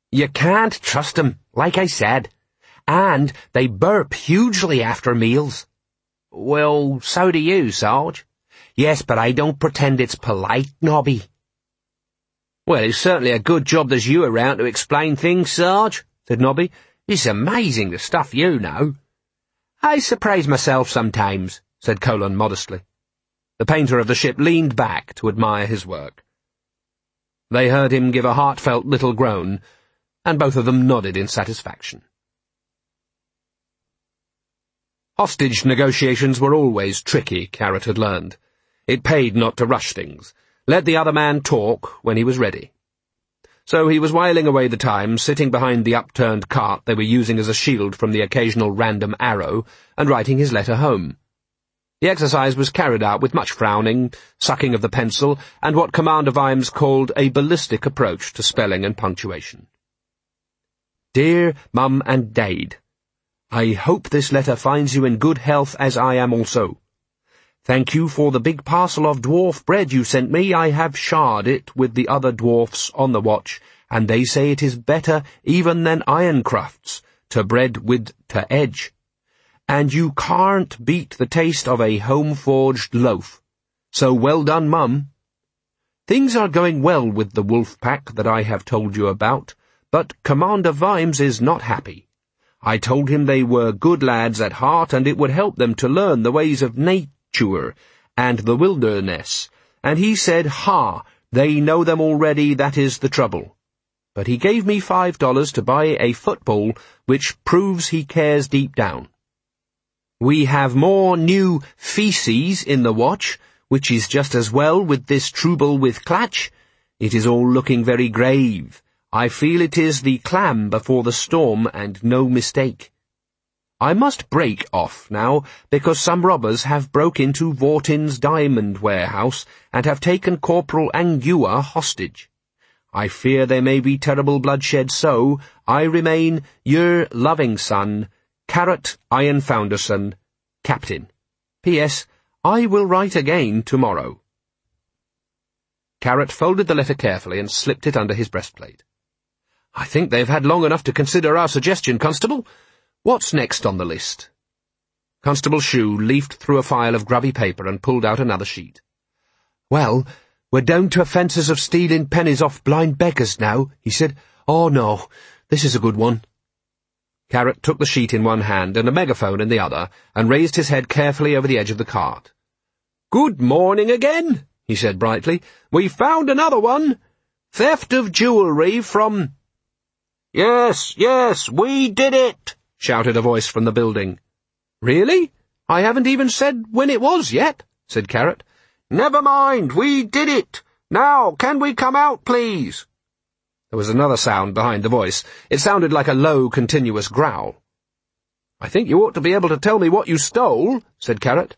You can't trust 'em, like I said. And they burp hugely after meals. Well, so do you, Sarge. Yes, but I don't pretend it's polite, Nobby. Well, it's certainly a good job there's you around to explain things, Sarge, said Nobby. It's amazing the stuff you know. I surprise myself sometimes, said Colin modestly. The painter of the ship leaned back to admire his work. They heard him give a heartfelt little groan, and both of them nodded in satisfaction. Hostage negotiations were always tricky, Carrot had learned. It paid not to rush things. Let the other man talk when he was ready. So he was whiling away the time, sitting behind the upturned cart they were using as a shield from the occasional random arrow, and writing his letter home. The exercise was carried out with much frowning, sucking of the pencil, and what Commander Vimes called a ballistic approach to spelling and punctuation. Dear Mum and Dade, I hope this letter finds you in good health as I am also. Thank you for the big parcel of dwarf bread you sent me. I have shared it with the other dwarfs on the watch, and they say it is better even than iron crufts, to bread with to edge. And you can't beat the taste of a home-forged loaf. So well done, Mum. Things are going well with the wolf pack that I have told you about, but Commander Vimes is not happy. I told him they were good lads at heart, and it would help them to learn the ways of nature and the wilderness, and he said, "Ha, they know them already, that is the trouble." But he gave me $5 to buy a football, which proves he cares deep down. We have more new feces in the watch, which is just as well with this trouble with Clatch. It is all looking very grave. I feel it is the clam before the storm, and no mistake. I must break off now, because some robbers have broke into Vortin's diamond warehouse, and have taken Corporal Angua hostage. I fear there may be terrible bloodshed, so I remain your loving son, Carrot Iron Founderson, Captain. P.S. I will write again tomorrow. Carrot folded the letter carefully and slipped it under his breastplate. I think they've had long enough to consider our suggestion, Constable. What's next on the list? Constable Shue leafed through a file of grubby paper and pulled out another sheet. Well, we're down to offences of stealing pennies off blind beggars now, he said. Oh, no, this is a good one. Carrot took the sheet in one hand and a megaphone in the other, and raised his head carefully over the edge of the cart. Good morning again, he said brightly. We found another one. Theft of jewellery from... Yes, we did it, shouted a voice from the building. Really? I haven't even said when it was yet, said Carrot. Never mind, we did it. Now, can we come out, please? There was another sound behind the voice. It sounded like a low, continuous growl. I think you ought to be able to tell me what you stole, said Carrot.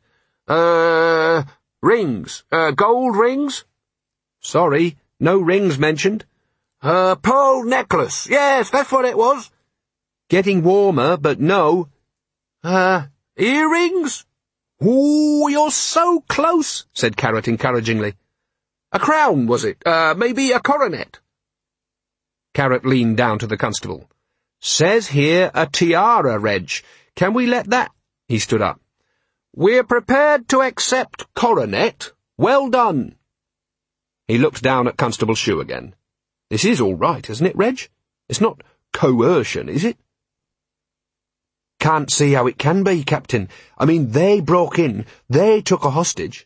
Rings. Gold rings? Sorry, no rings mentioned. Pearl necklace. Yes, that's what it was. Getting warmer, but no. Earrings? Ooh, you're so close, said Carrot encouragingly. A crown, was it? Maybe a coronet? Carrot leaned down to the constable. Says here a tiara, Reg. Can we let that... He stood up. We're prepared to accept coronet. Well done. He looked down at Constable Shue again. This is all right, isn't it, Reg? It's not coercion, is it? Can't see how it can be, Captain. I mean, they broke in. They took a hostage.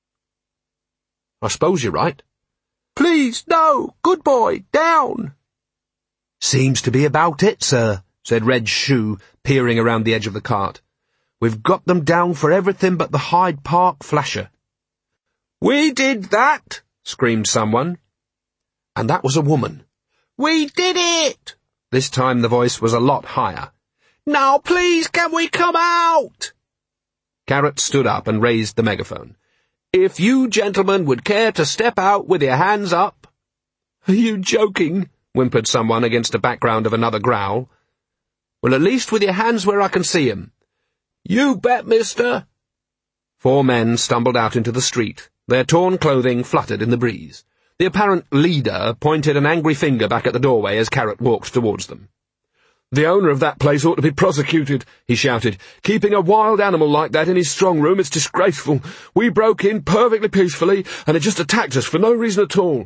I suppose you're right. Please, no. Good boy. Down. Seems to be about it, sir, said Reg Shue, peering around the edge of the cart. We've got them down for everything but the Hyde Park flasher. We did that, screamed someone. And that was a woman. We did it! This time the voice was a lot higher. Now, please, can we come out? Carrot stood up and raised the megaphone. If you gentlemen would care to step out with your hands up. Are you joking? Whimpered someone against a background of another growl. Well, at least with your hands where I can see 'em. You bet, mister. 4 men stumbled out into the street. Their torn clothing fluttered in the breeze. The apparent leader pointed an angry finger back at the doorway as Carrot walked towards them. "The owner of that place ought to be prosecuted," he shouted. "Keeping a wild animal like that in his strong room, it's disgraceful. We broke in perfectly peacefully, and it just attacked us for no reason at all."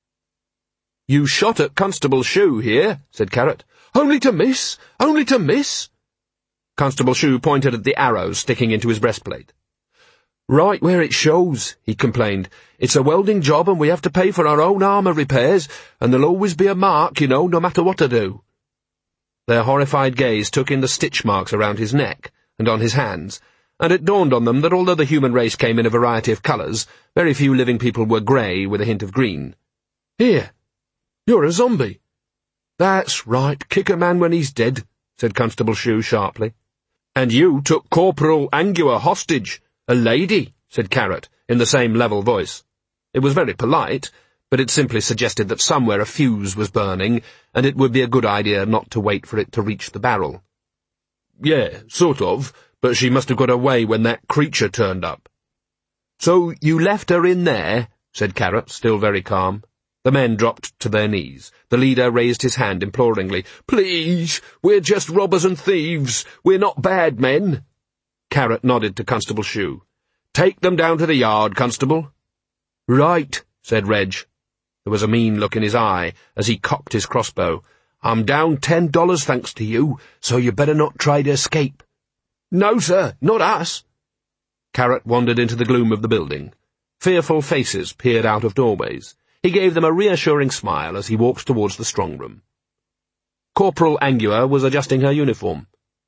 "You shot at Constable Shue here," said Carrot. "Only to miss! Only to miss!" Constable Shue pointed at the arrow sticking into his breastplate. "Right where it shows," he complained. "It's a welding job, and we have to pay for our own armour repairs, and there'll always be a mark, you know, no matter what I do." Their horrified gaze took in the stitch marks around his neck and on his hands, and it dawned on them that although the human race came in a variety of colours, very few living people were grey with a hint of green. "Here, you're a zombie." "That's right, kick a man when he's dead," said Constable Shue sharply. "And you took Corporal Angua hostage. A lady," said Carrot, in the same level voice. It was very polite, but it simply suggested that somewhere a fuse was burning, and it would be a good idea not to wait for it to reach the barrel. "Yeah, sort of, but she must have got away when that creature turned up." "So you left her in there?" said Carrot, still very calm. The men dropped to their knees. The leader raised his hand imploringly. "Please, we're just robbers and thieves. We're not bad men." Carrot nodded to Constable Shue. "Take them down to the yard, Constable." "Right," said Reg. There was a mean look in his eye as he cocked his crossbow. "I'm down $10 thanks to you, so you better not try to escape." "No, sir, not us." Carrot wandered into the gloom of the building. Fearful faces peered out of doorways. He gave them a reassuring smile as he walked towards the strong room. Corporal Angua was adjusting her uniform.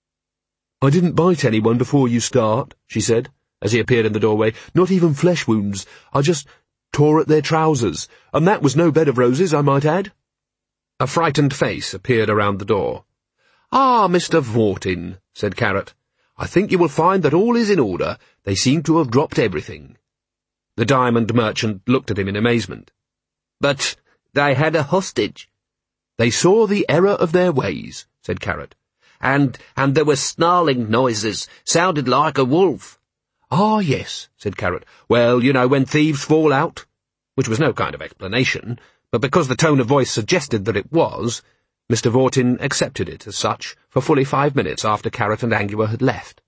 "I didn't bite anyone before you start," she said, as he appeared in the doorway. "Not even flesh wounds. I just tore at their trousers, and that was no bed of roses, I might add." A frightened face appeared around the door. "Ah, Mr. Vortin," said Carrot. "I think you will find that all is in order. They seem to have dropped everything." The diamond merchant looked at him in amazement. "But they had a hostage." "They saw the error of their ways," said Carrot. And there were snarling noises, sounded like a wolf." "Ah, yes," said Carrot. "Well, you know, when thieves fall out," which was no kind of explanation, but because the tone of voice suggested that it was, Mr. Vortin accepted it as such for fully 5 minutes after Carrot and Angua had left.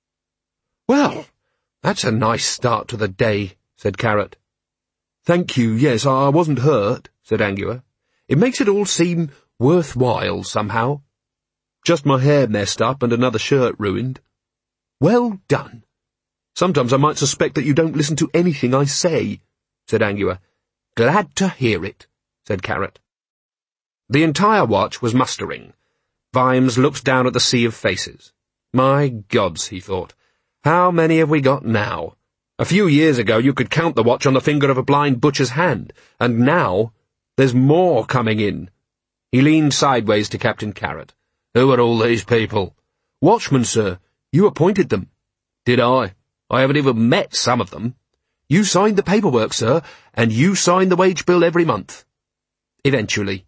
"Well, that's a nice start to the day," said Carrot. "Thank you, yes, I wasn't hurt," said Angua. "It makes it all seem worthwhile somehow. Just my hair messed up and another shirt ruined." "Well done." "Sometimes I might suspect that you don't listen to anything I say," said Angua. "Glad to hear it," said Carrot. The entire watch was mustering. Vimes looked down at the sea of faces. My gods, he thought, how many have we got now? A few years ago you could count the watch on the finger of a blind butcher's hand, and now there's more coming in. He leaned sideways to Captain Carrot. "Who are all these people?" "Watchmen, sir. You appointed them." "Did I? I haven't even met some of them." "You signed the paperwork, sir, and you signed the wage bill every month." "Eventually."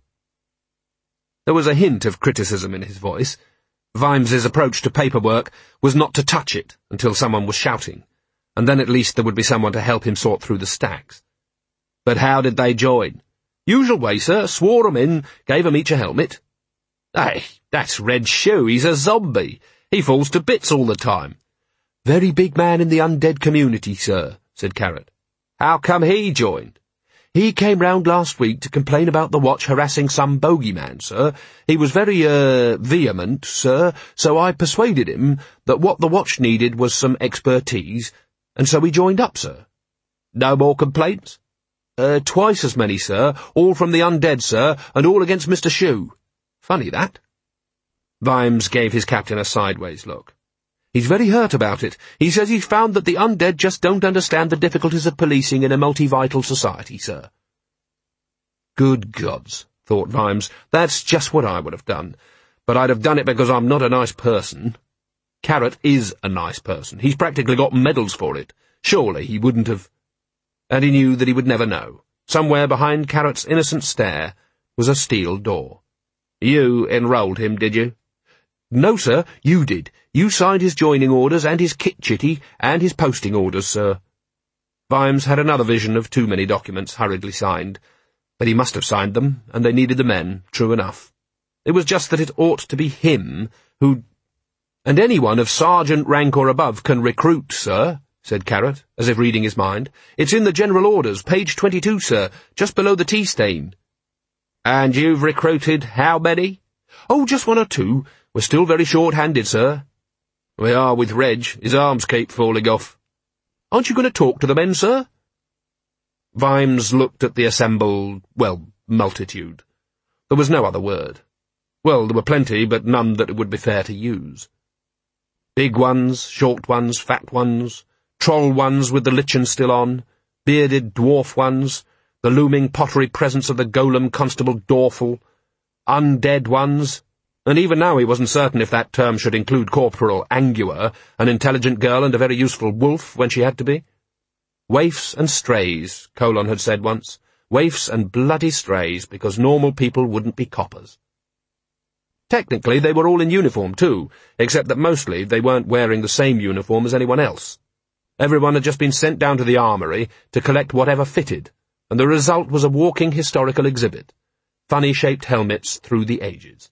There was a hint of criticism in his voice. Vimes's approach to paperwork was not to touch it until someone was shouting, and then at least there would be someone to help him sort through the stacks. "But how did they join?" "Usual way, sir. Swore 'em in, gave 'em each a helmet." "Hey, that's Red Shoe. He's a zombie. He falls to bits all the time." "Very big man in the undead community, sir," said Carrot. "How come he joined?" "He came round last week to complain about the watch harassing some bogeyman, sir. He was very, vehement, sir, so I persuaded him that what the watch needed was some expertise, and so he joined up, sir." "No more complaints?" Twice as many, sir, all from the undead, sir, and all against Mr. Shue." "Funny, that." Vimes gave his captain a sideways look. "He's very hurt about it. He says he's found that the undead just don't understand the difficulties of policing in a multivital society, sir." Good gods, thought Vimes, that's just what I would have done. But I'd have done it because I'm not a nice person. Carrot is a nice person. He's practically got medals for it. Surely he wouldn't have... And he knew that he would never know. Somewhere behind Carrot's innocent stare was a steel door. "You enrolled him, did you?" "No, sir, you did. You signed his joining orders and his kit chitty and his posting orders, sir." Vimes had another vision of too many documents hurriedly signed, but he must have signed them, and they needed the men, true enough. It was just that it ought to be him who— "And anyone of sergeant rank or above can recruit, sir," said Carrot, as if reading his mind. "It's in the general orders, page 22, sir, just below the tea-stain." "And you've recruited how many?" "Oh, just one or two. We're still very short-handed, sir." "We are with Reg. His arms keep falling off." "Aren't you going to talk to the men, sir?" Vimes looked at the assembled, multitude. There was no other word. Well, there were plenty, but none that it would be fair to use. Big ones, short ones, fat ones, troll ones with the lichen still on, bearded dwarf ones, the looming pottery presence of the golem Constable Dorful, undead ones, and even now he wasn't certain if that term should include Corporal Angua, an intelligent girl and a very useful wolf when she had to be. Waifs and strays, Colon had said once. Waifs and bloody strays, because normal people wouldn't be coppers. Technically, they were all in uniform, too, except that mostly they weren't wearing the same uniform as anyone else. Everyone had just been sent down to the armory to collect whatever fitted, and the result was a walking historical exhibit. Funny-shaped helmets through the ages.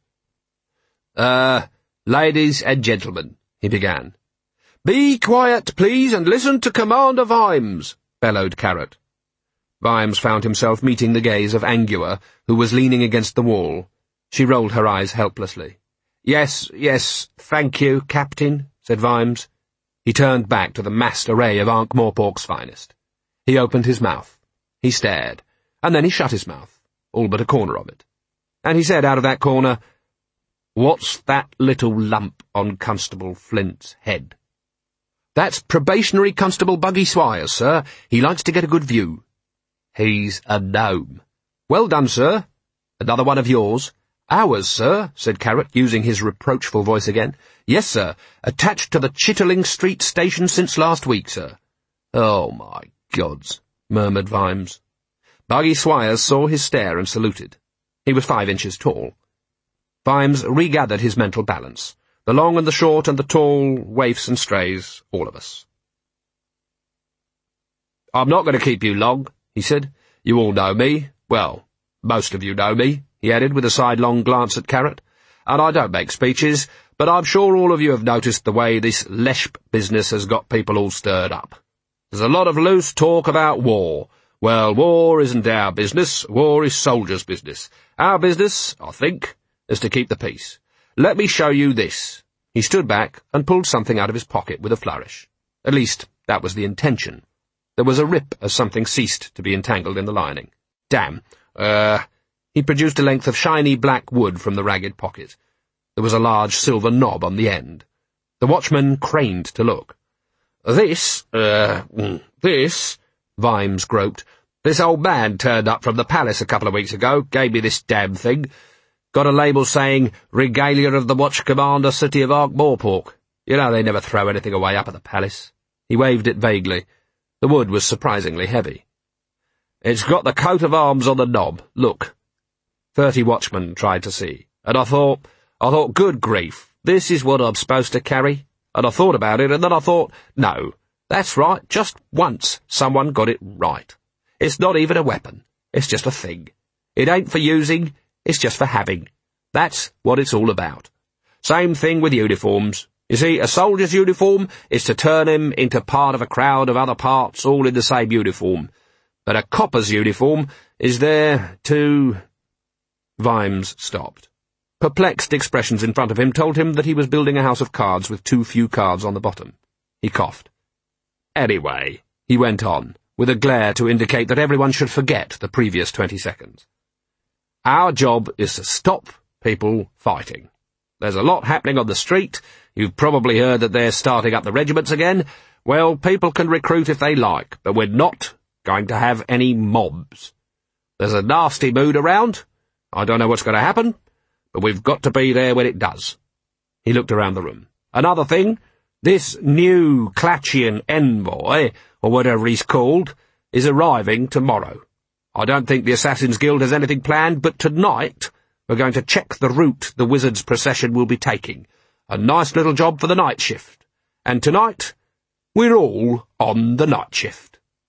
Ladies and gentlemen," he began. "Be quiet, please, and listen to Commander Vimes," bellowed Carrot. Vimes found himself meeting the gaze of Angua, who was leaning against the wall. She rolled her eyes helplessly. Yes, thank you, Captain," said Vimes. He turned back to the massed array of Ankh-Morpork's finest. He opened his mouth. He stared, and then he shut his mouth, all but a corner of it. And he said out of that corner, "What's that little lump on Constable Flint's head?" "That's probationary Constable Buggy Swires, sir. He likes to get a good view." "He's a gnome." "Well done, sir." "Another one of yours?" "Ours, sir," said Carrot, using his reproachful voice again. "Yes, sir. Attached to the Chitterling Street station since last week, sir." "Oh, my gods," murmured Vimes. Buggy Swires saw his stare and saluted. He was 5 inches tall. Vimes regathered his mental balance. The long and the short and the tall, waifs and strays, all of us. "I'm not going to keep you long," he said. "You all know me. Well, most of you know me," he added with a sidelong glance at Carrot. "And I don't make speeches, but I'm sure all of you have noticed the way this Leshp business has got people all stirred up. There's a lot of loose talk about war. Well, war isn't our business. War is soldiers' business. Our business, I think, is to keep the peace. Let me show you this." He stood back and pulled something out of his pocket with a flourish. At least, that was the intention. There was a rip as something ceased to be entangled in the lining. "Damn. He produced a length of shiny black wood from the ragged pocket. There was a large silver knob on the end. The watchman craned to look. This, Vimes groped. "This old man turned up from the palace a couple of weeks ago, gave me this damn thing. Got a label saying, 'Regalia of the Watch Commander, City of Ankh-Morpork.' You know they never throw anything away up at the palace." He waved it vaguely. The wood was surprisingly heavy. "It's got the coat of arms on the knob. Look." 30 watchmen tried to see, and I thought, good grief, this is what I'm supposed to carry? And I thought about it, and then I thought, no, that's right, just once someone got it right. It's not even a weapon, it's just a thing. It ain't for using, it's just for having. That's what it's all about. Same thing with uniforms. You see, a soldier's uniform is to turn him into part of a crowd of other parts all in the same uniform. But a copper's uniform is there to— Vimes stopped. Perplexed expressions in front of him told him that he was building a house of cards with too few cards on the bottom. He coughed. "Anyway," he went on, with a glare to indicate that everyone should forget the previous 20 seconds. "Our job is to stop people fighting. There's a lot happening on the street. You've probably heard that they're starting up the regiments again. Well, people can recruit if they like, but we're not going to have any mobs. There's a nasty mood around. I don't know what's going to happen, but we've got to be there when it does." He looked around the room. "Another thing, this new Clatchian envoy, or whatever he's called, is arriving tomorrow. I don't think the Assassin's Guild has anything planned, but tonight we're going to check the route the wizard's procession will be taking. A nice little job for the night shift. And tonight, we're all on the night shift."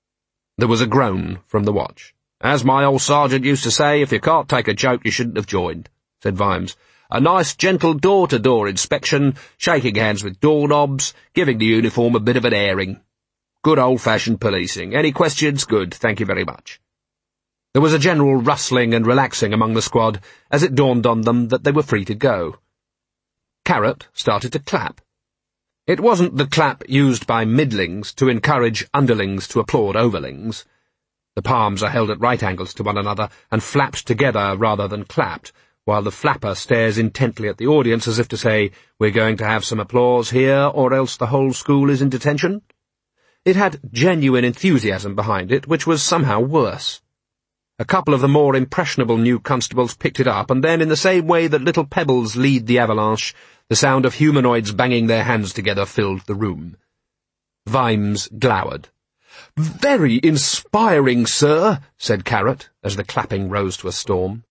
There was a groan from the watch. "As my old sergeant used to say, if you can't take a joke, you shouldn't have joined," said Vimes. "A nice, gentle door-to-door inspection, shaking hands with doorknobs, giving the uniform a bit of an airing. Good old-fashioned policing. Any questions? Good, thank you very much." There was a general rustling and relaxing among the squad as it dawned on them that they were free to go. Carrot started to clap. It wasn't the clap used by middlings to encourage underlings to applaud overlings. The palms are held at right angles to one another and flapped together rather than clapped, while the flapper stares intently at the audience as if to say, "We're going to have some applause here, or else the whole school is in detention." It had genuine enthusiasm behind it, which was somehow worse. A couple of the more impressionable new constables picked it up, and then, in the same way that little pebbles lead the avalanche, the sound of humanoids banging their hands together filled the room. Vimes glowered. "Very inspiring, sir," said Carrot, as the clapping rose to a storm.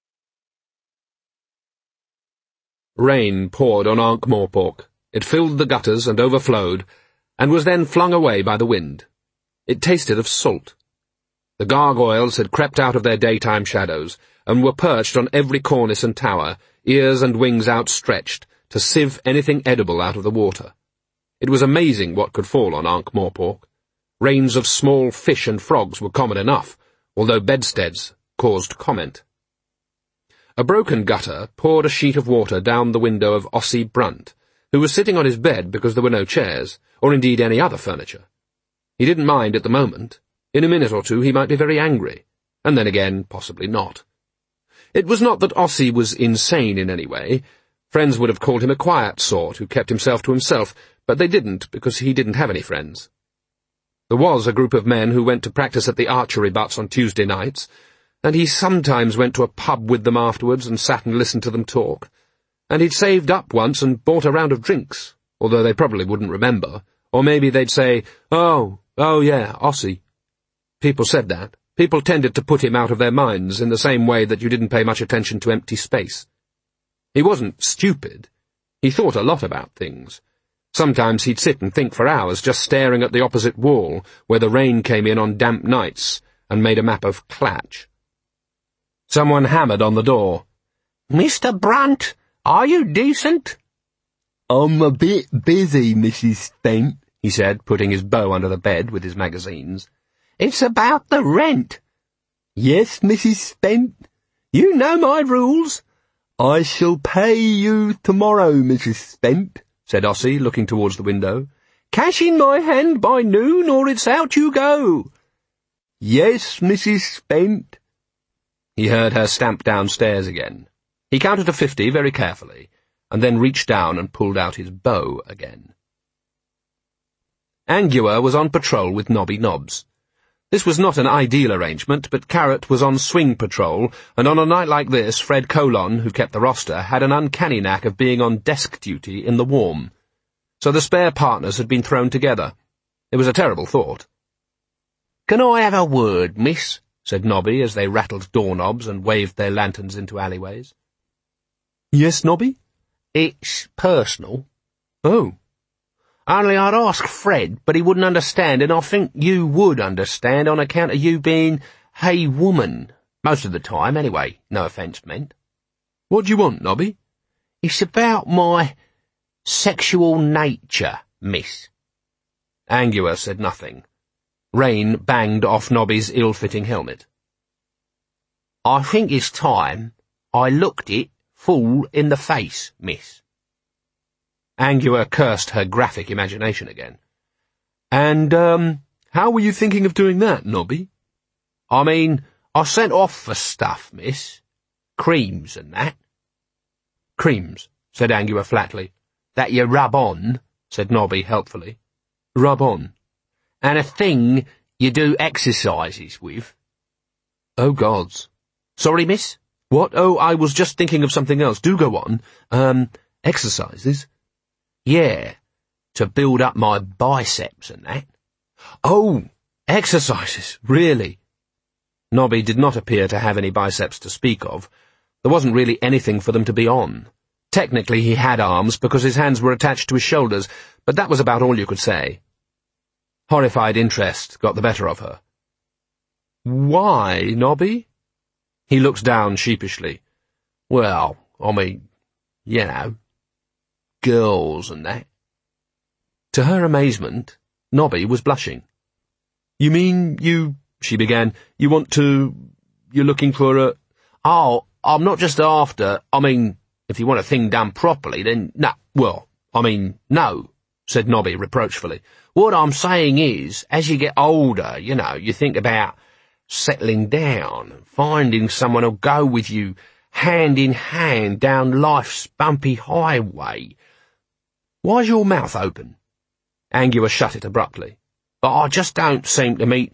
Rain poured on Ankh-Morpork. It filled the gutters and overflowed, and was then flung away by the wind. It tasted of salt. The gargoyles had crept out of their daytime shadows, and were perched on every cornice and tower, ears and wings outstretched, to sieve anything edible out of the water. It was amazing what could fall on Ankh-Morpork. Rains of small fish and frogs were common enough, although bedsteads caused comment. A broken gutter poured a sheet of water down the window of Ossie Brunt, who was sitting on his bed because there were no chairs, or indeed any other furniture. He didn't mind at the moment. In a minute or two he might be very angry, and then again possibly not. It was not that Ossie was insane in any way. Friends would have called him a quiet sort who kept himself to himself, but they didn't because he didn't have any friends. There was a group of men who went to practice at the archery butts on Tuesday nights, and he sometimes went to a pub with them afterwards and sat and listened to them talk, and he'd saved up once and bought a round of drinks, although they probably wouldn't remember, or maybe they'd say, oh yeah, Ossie." People said that. People tended to put him out of their minds in the same way that you didn't pay much attention to empty space. He wasn't stupid. He thought a lot about things. Sometimes he'd sit and think for hours just staring at the opposite wall where the rain came in on damp nights and made a map of Clatch. Someone hammered on the door. "Mr. Brunt, are you decent?" "I'm a bit busy, Mrs. Spent," he said, putting his bow under the bed with his magazines. "It's about the rent." "Yes, Mrs. Spent." "You know my rules." "I shall pay you tomorrow, Mrs. Spent," said Ossie, looking towards the window. "Cash in my hand by noon, or it's out you go." "Yes, Mrs. Spent." He heard her stamp downstairs again. He counted to 50 very carefully, and then reached down and pulled out his bow again. Angua was on patrol with Nobby Nobbs. This was not an ideal arrangement, but Carrot was on swing patrol, and on a night like this, Fred Colon, who kept the roster, had an uncanny knack of being on desk duty in the warm. So the spare partners had been thrown together. It was a terrible thought. "Can I have a word, miss?" said Nobby as they rattled doorknobs and waved their lanterns into alleyways. "Yes, Nobby?" "It's personal." "Oh." "Only I'd ask Fred, but he wouldn't understand, and I think you would understand on account of you being a woman. Most of the time, anyway, no offence meant." "What do you want, Nobby?" "It's about my sexual nature, miss." Angua said nothing. Rain banged off Nobby's ill-fitting helmet. "I think it's time I looked it full in the face, miss." Angua cursed her graphic imagination again. "And, how were you thinking of doing that, Nobby?" "I mean, I sent off for stuff, miss. Creams and that." "Creams," said Angua flatly. "That you rub on," said Nobby helpfully. "Rub on?" "And a thing you do exercises with." "Oh, gods." "Sorry, miss?" "What? Oh, I was just thinking of something else. Do go on. Exercises?" "Yeah, to build up my biceps and that." "Oh, exercises, really?" Nobby did not appear to have any biceps to speak of. There wasn't really anything for them to be on. Technically he had arms because his hands were attached to his shoulders, but that was about all you could say. Horrified interest got the better of her. Why, Nobby? He looked down sheepishly. Well, I mean, you know, girls and that. To her amazement, Nobby was blushing. You mean she began, you're looking for a... Oh, I'm not just after, I mean, if you want a thing done properly, then no, said Nobby reproachfully. What I'm saying is, as you get older, you think about settling down, finding someone who'll go with you hand in hand down life's bumpy highway. Why's your mouth open? Angua shut it abruptly. But I just don't seem to meet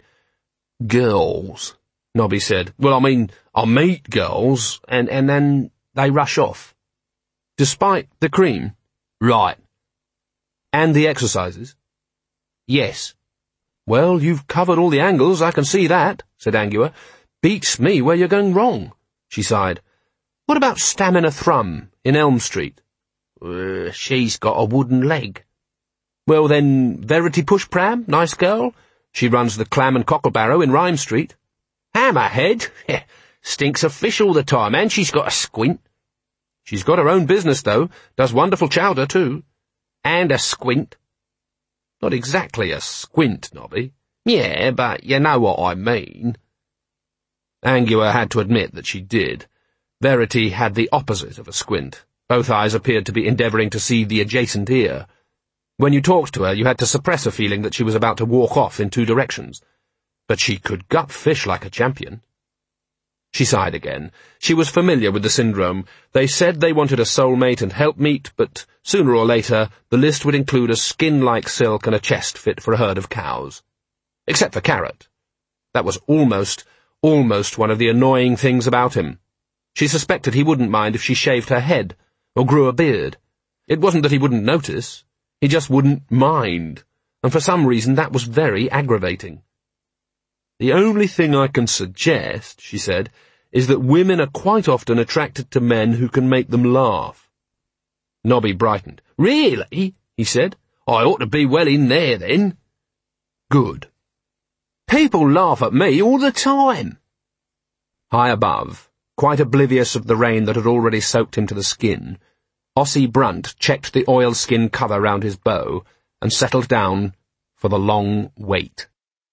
girls, Nobby said. Well, I mean, I meet girls, and then they rush off. Despite the cream? Right. And the exercises? Yes. Well, you've covered all the angles, I can see that, said Angua. Beats me where you're going wrong, she sighed. What about Stamina Thrum in Elm Street? She's got a wooden leg. Well then, Verity Pushpram, nice girl. She runs the Clam and Cocklebarrow in Rhyme Street. Hammerhead? Stinks of fish all the time, and she's got a squint. She's got her own business, though. Does wonderful chowder, too. And a squint. Not exactly a squint, Nobby. Yeah, but you know what I mean. Angua had to admit that she did. Verity had the opposite of a squint. Both eyes appeared to be endeavouring to see the adjacent ear. When you talked to her, you had to suppress a feeling that she was about to walk off in 2 directions. But she could gut fish like a champion. She sighed again. She was familiar with the syndrome. They said they wanted a soulmate and helpmeet, but sooner or later the list would include a skin like silk and a chest fit for a herd of cows. Except for Carrot. That was almost one of the annoying things about him. She suspected he wouldn't mind if she shaved her head, or grew a beard. It wasn't that he wouldn't notice. He just wouldn't mind, and for some reason that was very aggravating. The only thing I can suggest, she said, is that women are quite often attracted to men who can make them laugh. Nobby brightened. Really? He said. I ought to be well in there, then. Good. People laugh at me all the time. High above, quite oblivious of the rain that had already soaked him to the skin, Ossie Brunt checked the oilskin cover round his bow and settled down for the long wait.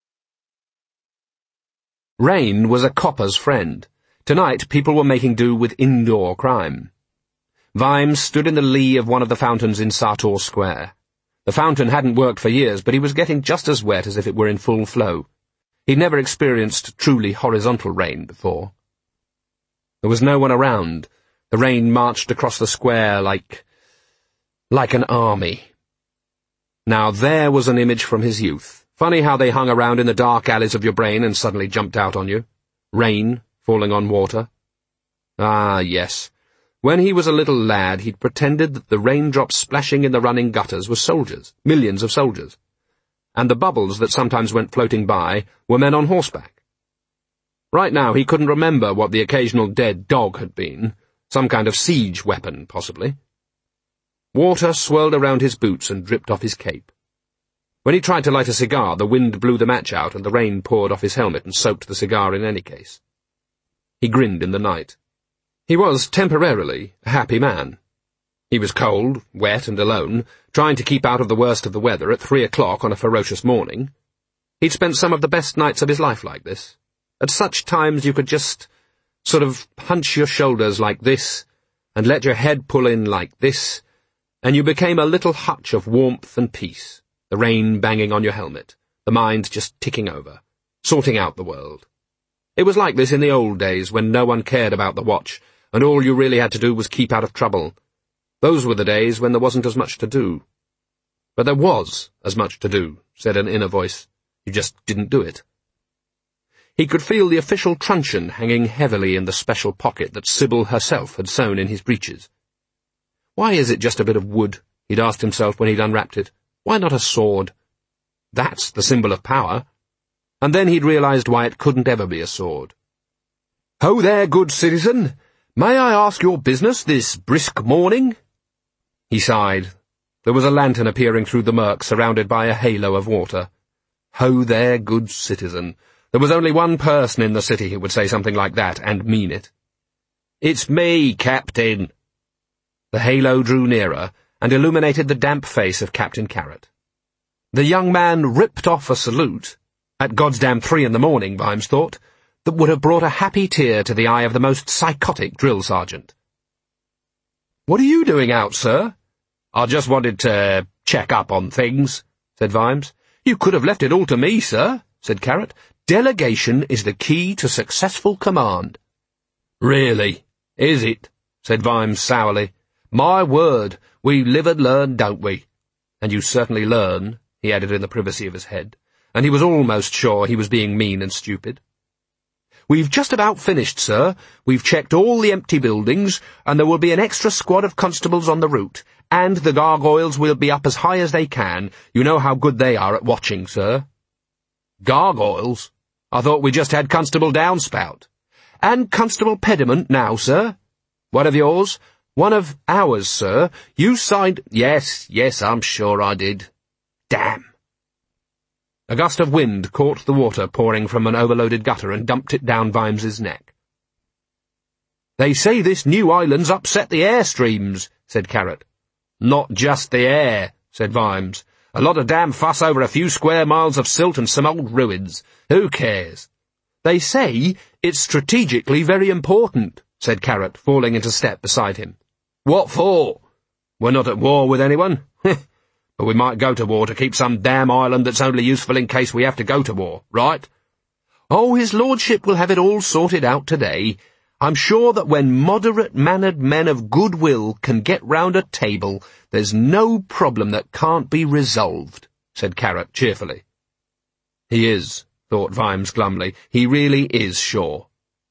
Rain was a copper's friend. Tonight people were making do with indoor crime. Vimes stood in the lee of one of the fountains in Sartor Square. The fountain hadn't worked for years, but he was getting just as wet as if it were in full flow. He'd never experienced truly horizontal rain before. There was no one around. The rain marched across the square like an army. Now there was an image from his youth. Funny how they hung around in the dark alleys of your brain and suddenly jumped out on you. Rain falling on water. Ah, yes. When he was a little lad, he'd pretended that the raindrops splashing in the running gutters were soldiers, millions of soldiers. And the bubbles that sometimes went floating by were men on horseback. Right now he couldn't remember what the occasional dead dog had been. Some kind of siege weapon, possibly. Water swirled around his boots and dripped off his cape. When he tried to light a cigar, the wind blew the match out and the rain poured off his helmet and soaked the cigar in any case. He grinned in the night. He was, temporarily, a happy man. He was cold, wet and alone, trying to keep out of the worst of the weather at 3 o'clock on a ferocious morning. He'd spent some of the best nights of his life like this. At such times you could just sort of hunch your shoulders like this, and let your head pull in like this, and you became a little hutch of warmth and peace, the rain banging on your helmet, the mind just ticking over, sorting out the world. It was like this in the old days when no one cared about the watch, and all you really had to do was keep out of trouble. Those were the days when there wasn't as much to do. But there was as much to do, said an inner voice. You just didn't do it. He could feel the official truncheon hanging heavily in the special pocket that Sybil herself had sewn in his breeches. Why is it just a bit of wood? He'd asked himself when he'd unwrapped it. Why not a sword? That's the symbol of power. And then he'd realized why it couldn't ever be a sword. Ho there, good citizen! May I ask your business this brisk morning? He sighed. There was a lantern appearing through the murk, surrounded by a halo of water. Ho there, good citizen! There was only one person in the city who would say something like that and mean it. "It's me, Captain." The halo drew nearer and illuminated the damp face of Captain Carrot. The young man ripped off a salute, at goddamn 3 in the morning, Vimes thought, that would have brought a happy tear to the eye of the most psychotic drill sergeant. "What are you doing out, sir?" "I just wanted to check up on things," said Vimes. "You could have left it all to me, sir," said Carrot. "Delegation is the key to successful command." "Really, is it?" said Vimes sourly. "My word, we live and learn, don't we? And you certainly learn," he added in the privacy of his head, and he was almost sure he was being mean and stupid. "We've just about finished, sir. We've checked all the empty buildings, and there will be an extra squad of constables on the route, and the gargoyles will be up as high as they can. You know how good they are at watching, sir." "Gargoyles? I thought we just had Constable Downspout." "And Constable Pediment now, sir." "One of yours?" "One of ours, sir. You signed—" Yes, I'm sure I did. Damn." A gust of wind caught the water pouring from an overloaded gutter and dumped it down Vimes's neck. "They say this new island's upset the airstreams," said Carrot. "Not just the air," said Vimes. "A lot of damn fuss over a few square miles of silt and some old ruins. Who cares?" "They say it's strategically very important," said Carrot, falling into step beside him. "What for?" "We're not at war with anyone. But we might go to war to keep some damn island that's only useful in case we have to go to war, right?" "Oh, his lordship will have it all sorted out today. I'm sure that when moderate-mannered men of goodwill can get round a table, there's no problem that can't be resolved," said Carrot cheerfully. "He is," thought Vimes glumly. "He really is sure."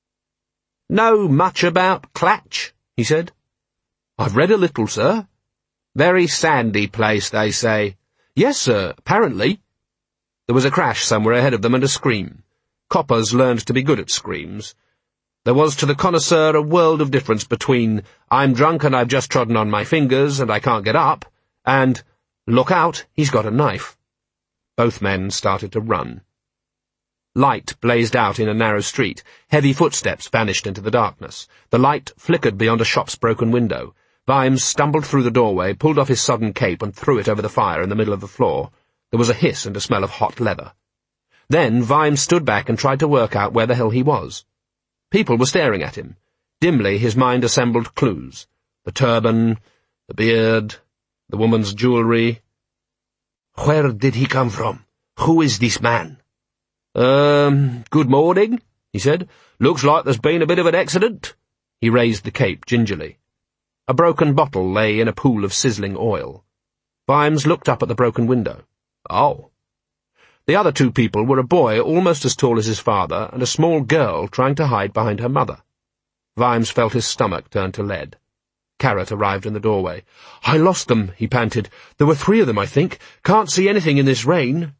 "Know much about Clatch?" he said. "I've read a little, sir." "Very sandy place, they say." "Yes, sir, apparently." There was a crash somewhere ahead of them and a scream. Coppers learned to be good at screams. There was to the connoisseur a world of difference between "I'm drunk and I've just trodden on my fingers and I can't get up," and "Look out, he's got a knife." Both men started to run. Light blazed out in a narrow street. Heavy footsteps vanished into the darkness. The light flickered beyond a shop's broken window. Vimes stumbled through the doorway, pulled off his sodden cape and threw it over the fire in the middle of the floor. There was a hiss and a smell of hot leather. Then Vimes stood back and tried to work out where the hell he was. People were staring at him. Dimly his mind assembled clues. The turban, the beard, the woman's jewellery. "Where did he come from? Who is this man?" Good morning," he said. "Looks like there's been a bit of an accident." He raised the cape gingerly. A broken bottle lay in a pool of sizzling oil. Vimes looked up at the broken window. Oh. The other two people were a boy almost as tall as his father and a small girl trying to hide behind her mother. Vimes felt his stomach turn to lead. Carrot arrived in the doorway. "I lost them," he panted. "There were 3 of them, I think. Can't see anything in this rain."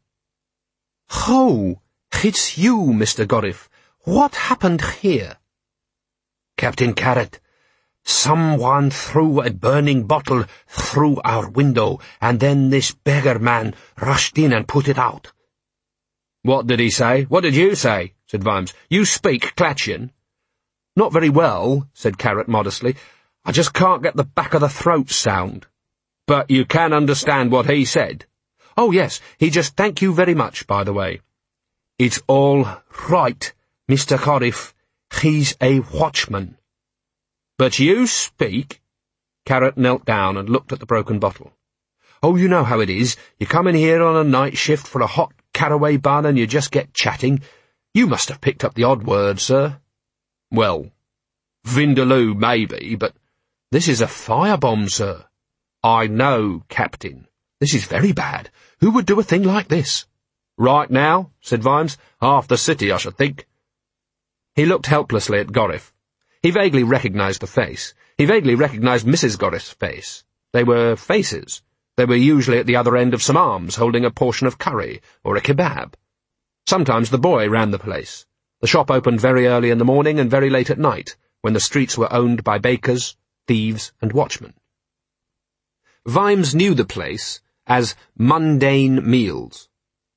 "Oh, it's you, Mr. Gorriff. What happened here?" "Captain Carrot, someone threw a burning bottle through our window, and then this beggar man rushed in and put it out." "What did he say? What did you say?" said Vimes. "You speak Clatchian?" "Not very well," said Carrot modestly. "I just can't get the back of the throat sound." "But you can understand what he said?" "Oh, yes. He just thank you very much, by the way." "It's all right, Mr. Gorriff. He's a watchman." "But you speak?" Carrot knelt down and looked at the broken bottle. "Oh, you know how it is. You come in here on a night shift for a hot caraway bun and you just get chatting. You must have picked up the odd word, sir." "Well, Vindaloo, maybe, but—" "This is a firebomb, sir." "I know, Captain. This is very bad. Who would do a thing like this?" "Right now," said Vimes. "Half the city, I should think." He looked helplessly at Gorriff. He vaguely recognized the face. He vaguely recognized Mrs. Gorriff's face. They were faces. They were usually at the other end of some arms, holding a portion of curry or a kebab. Sometimes the boy ran the place. The shop opened very early in the morning and very late at night, when the streets were owned by bakers, thieves, and watchmen. Vimes knew the place as Mundane Meals.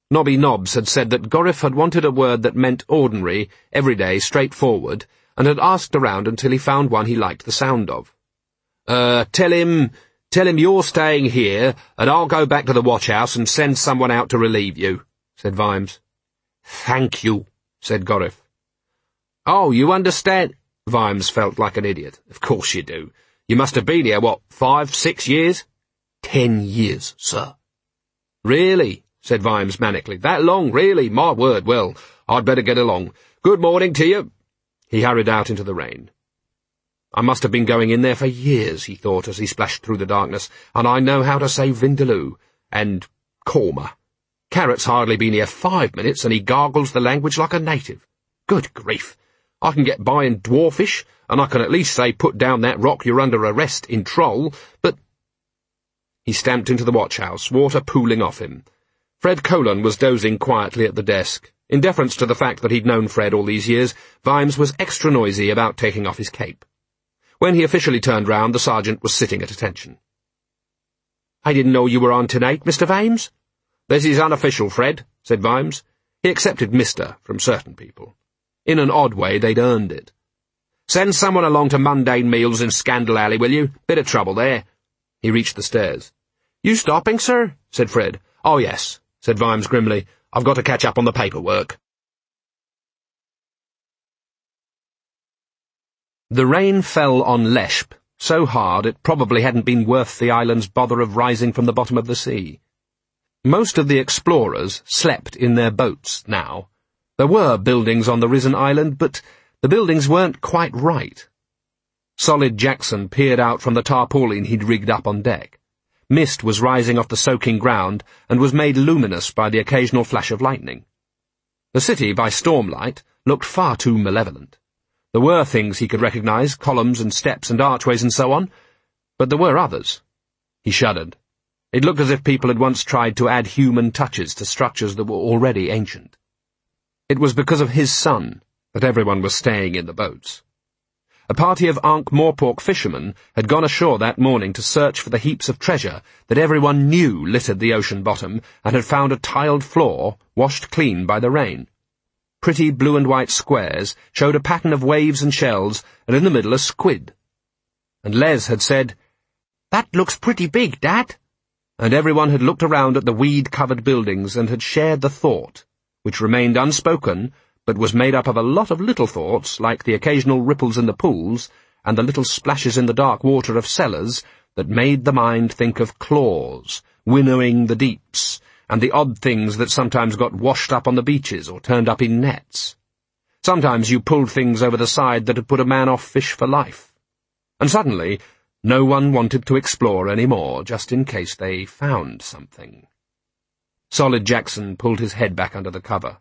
Nobby Nobbs had said that Gorriff had wanted a word that meant ordinary, everyday, straightforward, and had asked around until he found one he liked the sound of. Tell him you're staying here, and I'll go back to the watch-house and send someone out to relieve you," said Vimes. "Thank you," said Gorriff. "Oh, you understand—" Vimes felt like an idiot. "Of course you do. You must have been here, 5, 6 years?" 10 years, sir." "Really?" said Vimes manically. "That long, really? My word, well, I'd better get along. Good morning to you." He hurried out into the rain. "I must have been going in there for years," he thought as he splashed through the darkness, "and I know how to say Vindaloo and Korma. Carrot's hardly been here 5 minutes, and he gargles the language like a native. Good grief! I can get by in Dwarfish, and I can at least say put down that rock, you're under arrest in Troll, but—" He stamped into the watch-house, water pooling off him. Fred Colon was dozing quietly at the desk. In deference to the fact that he'd known Fred all these years, Vimes was extra noisy about taking off his cape. When he officially turned round, the sergeant was sitting at attention. "I didn't know you were on tonight, Mr. Vimes." "This is unofficial, Fred," said Vimes. He accepted Mr. from certain people. In an odd way, they'd earned it. "Send someone along to Mundane Meals in Scandal Alley, will you? Bit of trouble there." He reached the stairs. "You stopping, sir?" said Fred. "Oh, yes," said Vimes grimly. "I've got to catch up on the paperwork." The rain fell on Leshp, so hard it probably hadn't been worth the island's bother of rising from the bottom of the sea. Most of the explorers slept in their boats now. There were buildings on the risen island, but the buildings weren't quite right. Solid Jackson peered out from the tarpaulin he'd rigged up on deck. Mist was rising off the soaking ground and was made luminous by the occasional flash of lightning. The city, by stormlight, looked far too malevolent. There were things he could recognize, columns and steps and archways and so on, but there were others. He shuddered. It looked as if people had once tried to add human touches to structures that were already ancient. It was because of his son that everyone was staying in the boats. A party of Ankh-Morpork fishermen had gone ashore that morning to search for the heaps of treasure that everyone knew littered the ocean bottom, and had found a tiled floor washed clean by the rain. Pretty blue and white squares showed a pattern of waves and shells, and in the middle a squid. And Les had said, "That looks pretty big, Dad." And everyone had looked around at the weed-covered buildings and had shared the thought, which remained unspoken, but was made up of a lot of little thoughts, like the occasional ripples in the pools, and the little splashes in the dark water of cellars, that made the mind think of claws, winnowing the deeps, and the odd things that sometimes got washed up on the beaches or turned up in nets. Sometimes you pulled things over the side that had put a man off fish for life. And suddenly, no one wanted to explore any more, just in case they found something. Solid Jackson pulled his head back under the cover.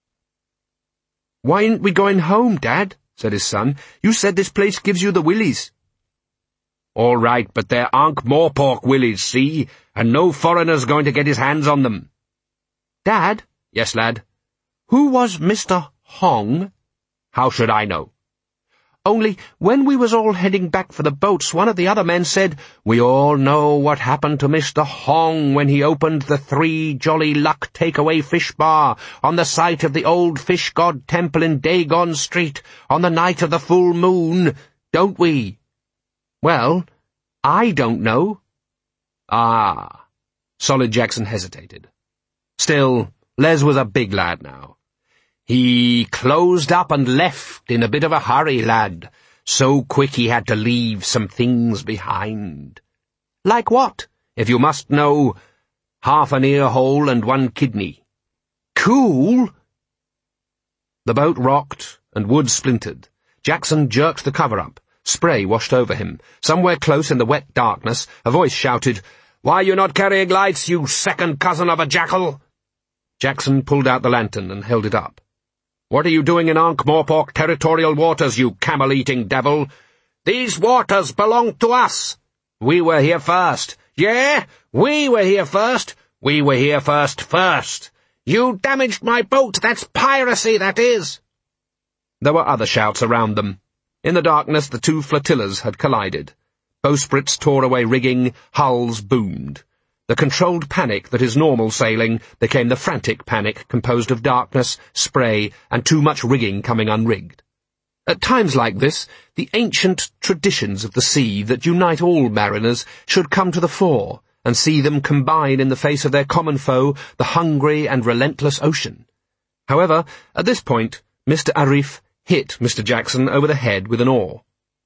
"Why ain't we going home, Dad?" said his son. "You said this place gives you the willies." "All right, but they're Ankh-Morpork willies, see? And no foreigner's going to get his hands on them." "Dad?" "Yes, lad?" "Who was Mr. Hong?" "How should I know?" "Only, when we was all heading back for the boats, one of the other men said, 'We all know what happened to Mr. Hong when he opened the 3 Jolly Luck Takeaway Fish Bar on the site of the old fish god temple in Dagon Street on the night of the full moon,' don't we?" "Well, I don't know." "Ah." Solid Jackson hesitated. Still, Les was a big lad now. "He closed up and left in a bit of a hurry, lad. So quick he had to leave some things behind." "Like what?" "If you must know, 1/2 an ear hole and 1 kidney." "Cool." The boat rocked and wood splintered. Jackson jerked the cover up. Spray washed over him. Somewhere close in the wet darkness, a voice shouted, "Why are you not carrying lights, you second cousin of a jackal?" Jackson pulled out the lantern and held it up. "What are you doing in Ankh-Morpork territorial waters, you camel-eating devil?" "These waters belong to us." "We were here first." "Yeah, we were here first." "We were here first. You damaged my boat. That's piracy, that is." There were other shouts around them. In the darkness, the 2 flotillas had collided. Bowsprits tore away rigging, hulls boomed. The controlled panic that is normal sailing became the frantic panic composed of darkness, spray, and too much rigging coming unrigged. At times like this, the ancient traditions of the sea that unite all mariners should come to the fore, and see them combine in the face of their common foe, the hungry and relentless ocean. However, at this point, Mr. Arif hit Mr. Jackson over the head with an oar.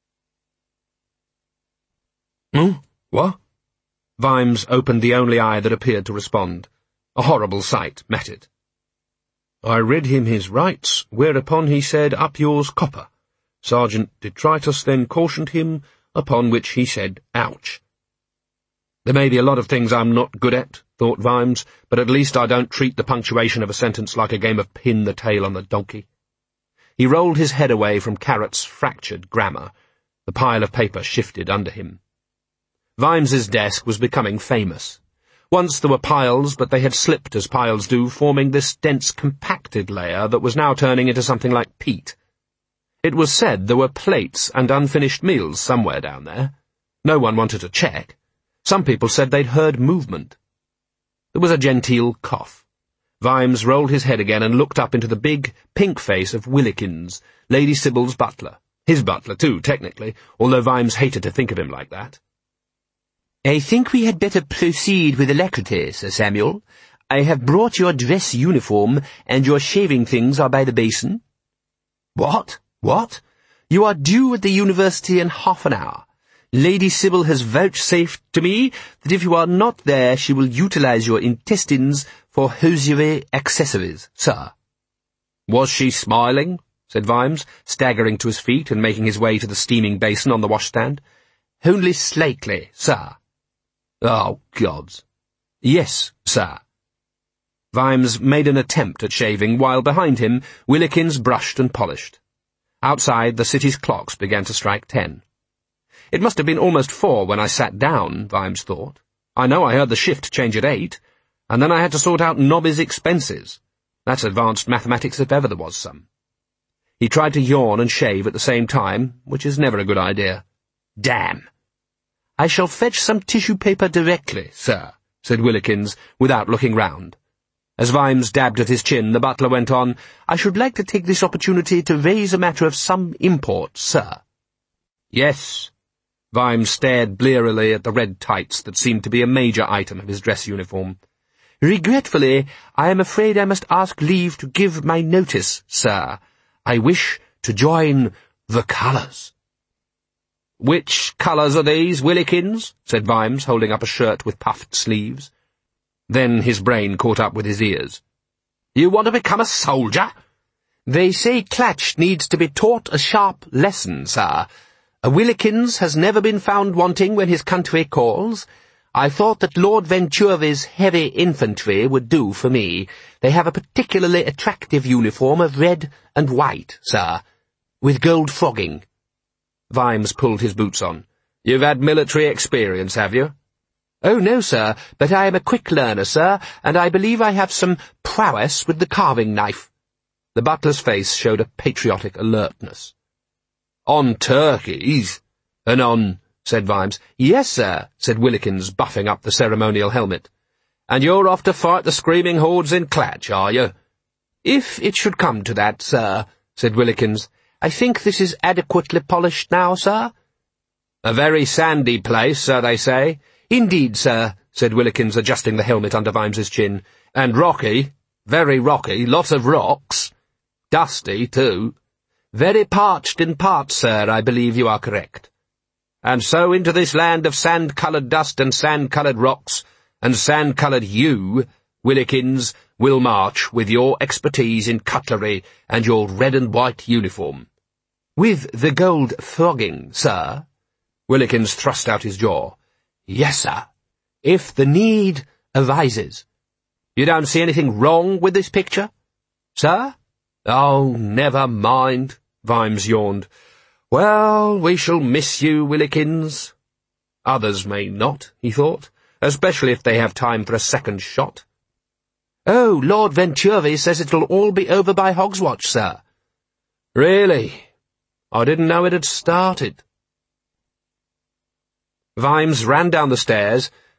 What? Vimes opened the only eye that appeared to respond. A horrible sight met it. I read him his rights, whereupon he said, "Up yours, copper." Sergeant Detritus then cautioned him, upon which he said, "Ouch." There may be a lot of things I'm not good at, thought Vimes, but at least I don't treat the punctuation of a sentence like a game of pin the tail on the donkey. He rolled his head away from Carrot's fractured grammar. The pile of paper shifted under him. Vimes's desk was becoming famous. Once there were piles, but they had slipped as piles do, forming this dense compacted layer that was now turning into something like peat. It was said there were plates and unfinished meals somewhere down there. No one wanted to check. Some people said they'd heard movement. There was a genteel cough. Vimes rolled his head again and looked up into the big, pink face of Willikins, Lady Sybil's butler. His butler, too, technically, although Vimes hated to think of him like that. I think we had better proceed with alacrity, Sir Samuel. I have brought your dress uniform, and your shaving things are by the basin. What? You are due at the university in half an hour. Lady Sybil has vouchsafed to me that if you are not there, she will utilize your intestines for hosiery accessories, sir. Was she smiling? Said Vimes, staggering to his feet and making his way to the steaming basin on the washstand. Only slightly, sir. Oh, gods. Yes, sir. Vimes made an attempt at shaving, while behind him Willikins brushed and polished. Outside, the city's clocks began to strike 10. It must have been almost 4 when I sat down, Vimes thought. I know I heard the shift change at 8, and then I had to sort out Nobby's expenses. That's advanced mathematics if ever there was some. He tried to yawn and shave at the same time, which is never a good idea. Damn! I shall fetch some tissue paper directly, sir, said Willikins, without looking round. As Vimes dabbed at his chin, the butler went on, I should like to take this opportunity to raise a matter of some import, sir. Yes. Vimes stared blearily at the red tights that seemed to be a major item of his dress uniform. Regretfully, I am afraid I must ask leave to give my notice, sir. I wish to join the colours. Which colours are these, Willikins? Said Vimes, holding up a shirt with puffed sleeves. Then his brain caught up with his ears. You want to become a soldier? They say Clatch needs to be taught a sharp lesson, sir. A Willikins has never been found wanting when his country calls. I thought that Lord Venturi's heavy infantry would do for me. They have a particularly attractive uniform of red and white, sir, with gold frogging. Vimes pulled his boots on. You've had military experience, have you? Oh, no, sir, but I am a quick learner, sir, and I believe I have some prowess with the carving knife. The butler's face showed a patriotic alertness. On turkeys? And on... said Vimes. Yes, sir, said Willikins, buffing up the ceremonial helmet. And you're off to fight the screaming hordes in Clatch, are you? If it should come to that, sir, said Willikins. I think this is adequately polished now, sir. A very sandy place, so they say. Indeed, sir, said Willikins, adjusting the helmet under Vimes's chin. And rocky, very rocky, lots of rocks. Dusty, too. Very parched in parts, sir, I believe you are correct. And so into this land of sand-coloured dust and sand-coloured rocks, and sand-coloured you, Willikins, will march with your expertise in cutlery and your red and white uniform. With the gold frogging, sir? Willikins thrust out his jaw. Yes, sir, if the need arises. You don't see anything wrong with this picture? Sir? Oh, never mind, Vimes yawned. Well, we shall miss you, Willikins. Others may not, he thought, especially if they have time for a second shot. Oh, Lord Venturi says it'll all be over by Hogswatch, sir. Really? I didn't know it had started. Vimes ran down the stairs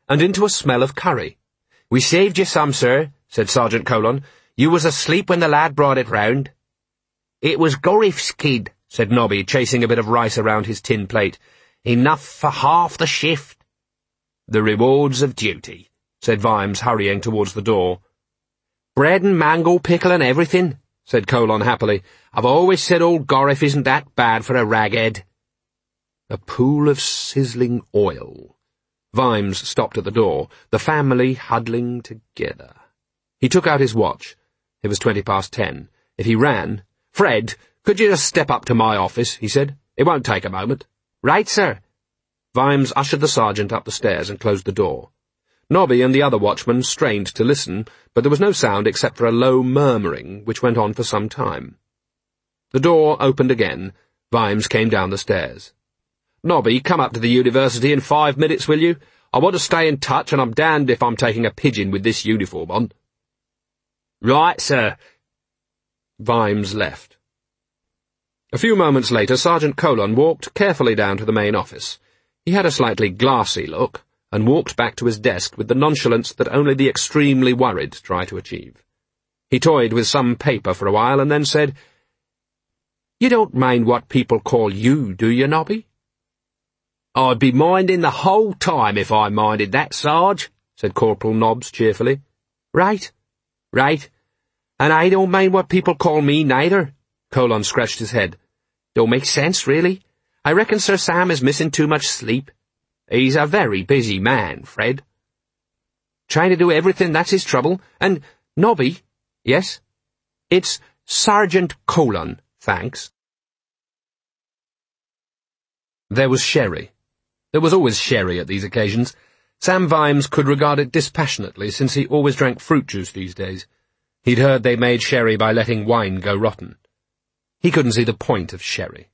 and into a smell of curry. "We saved you some, sir," said Sergeant Colon. "You was asleep when the lad brought it round." "It was Gorif's kid," said Nobby, chasing a bit of rice around his tin plate. "Enough for half the shift." "The rewards of duty," said Vimes, hurrying towards the door. "Bread and mango pickle and everything," said Colon happily. "I've always said old Gorif isn't that bad for a raghead." A pool of sizzling oil. Vimes stopped at the door, the family huddling together. He took out his watch. It was 10:20. If he ran— "Fred, could you just step up to my office?" he said. "It won't take a moment." "Right, sir." Vimes ushered the sergeant up the stairs and closed the door. Nobby and the other watchman strained to listen, but there was no sound except for a low murmuring, which went on for some time. The door opened again. Vimes came down the stairs. "Nobby, come up to the university in 5 minutes, will you? I want to stay in touch, and I'm damned if I'm taking a pigeon with this uniform on." "Right, sir." Vimes left. A few moments later, Sergeant Colon walked carefully down to the main office. He had a slightly glassy look, and walked back to his desk with the nonchalance that only the extremely worried try to achieve. He toyed with some paper for a while, and then said, "You don't mind what people call you, do you, Nobby?" "I'd be minding the whole time if I minded that, Sarge," said Corporal Nobbs cheerfully. "Right. And I don't mind what people call me, neither." Colon scratched his head. "Don't make sense, really. I reckon Sir Sam is missing too much sleep. He's a very busy man, Fred. Trying to do everything, that's his trouble. And, Nobby—" "Yes?" "It's Sergeant Colon, thanks." There was sherry. There was always sherry at these occasions. Sam Vimes could regard it dispassionately, since he always drank fruit juice these days. He'd heard they made sherry by letting wine go rotten. He couldn't see the point of sherry.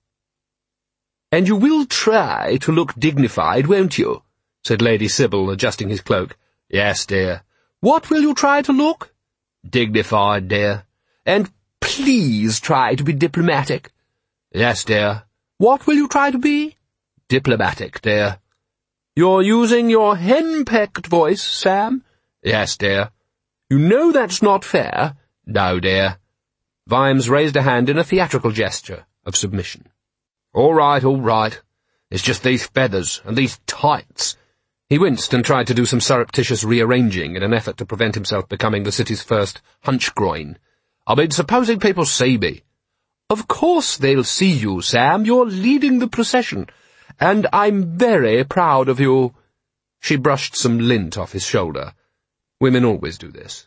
"And you will try to look dignified, won't you?" said Lady Sybil, adjusting his cloak. "Yes, dear." "What will you try to look?" "Dignified, dear." "And please try to be diplomatic." "Yes, dear." "What will you try to be?" "Diplomatic, dear." "You're using your henpecked voice, Sam." "Yes, dear." "You know that's not fair." "No, dear." Vimes raised a hand in a theatrical gesture of submission. All right. It's just these feathers and these tights." He winced and tried to do some surreptitious rearranging in an effort to prevent himself becoming the city's first hunchgroin. "I mean, supposing people see me." "Of course they'll see you, Sam. You're leading the procession. And I'm very proud of you." She brushed some lint off his shoulder. Women always do this.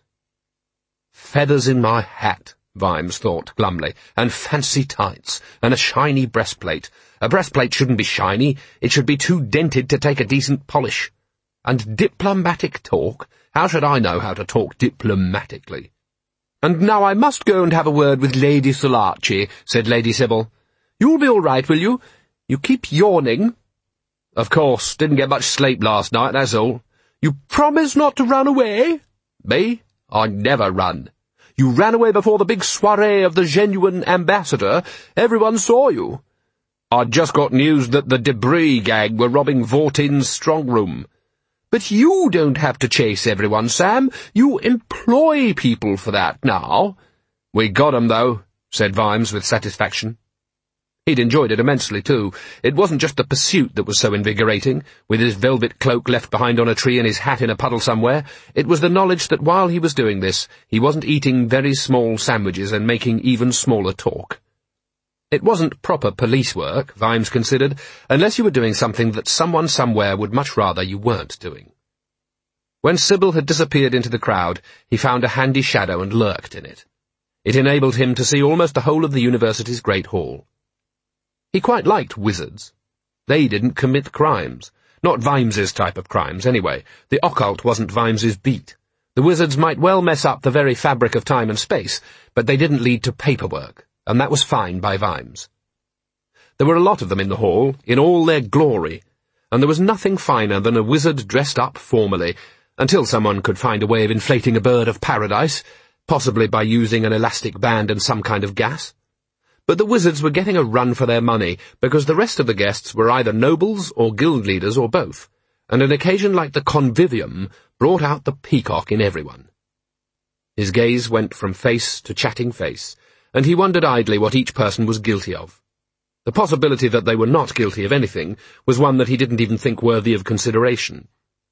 Feathers in my hat, Vimes thought glumly, and fancy tights, and a shiny breastplate. A breastplate shouldn't be shiny. It should be too dented to take a decent polish. And diplomatic talk? How should I know how to talk diplomatically? "And now I must go and have a word with Lady Solace," said Lady Sybil. "You'll be all right, will you? You keep yawning." "Of course. Didn't get much sleep last night, that's all." "You promise not to run away?" "Me? I never run." "You ran away before the big soiree of the genuine ambassador. Everyone saw you." "I'd just got news that the Debris gang were robbing Vortin's strong room." "But you don't have to chase everyone, Sam. You employ people for that now." "We got 'em, though," said Vimes with satisfaction. He'd enjoyed it immensely, too. It wasn't just the pursuit that was so invigorating, with his velvet cloak left behind on a tree and his hat in a puddle somewhere. It was the knowledge that while he was doing this, he wasn't eating very small sandwiches and making even smaller talk. It wasn't proper police work, Vimes considered, unless you were doing something that someone somewhere would much rather you weren't doing. When Sybil had disappeared into the crowd, he found a handy shadow and lurked in it. It enabled him to see almost the whole of the university's great hall. He quite liked wizards. They didn't commit crimes. Not Vimes's type of crimes, anyway. The occult wasn't Vimes's beat. The wizards might well mess up the very fabric of time and space, but they didn't lead to paperwork, and that was fine by Vimes. There were a lot of them in the hall, in all their glory, and there was nothing finer than a wizard dressed up formally, until someone could find a way of inflating a bird of paradise, possibly by using an elastic band and some kind of gas. But the wizards were getting a run for their money, because the rest of the guests were either nobles or guild leaders or both, and an occasion like the convivium brought out the peacock in everyone. His gaze went from face to chatting face, and he wondered idly what each person was guilty of. The possibility that they were not guilty of anything was one that he didn't even think worthy of consideration.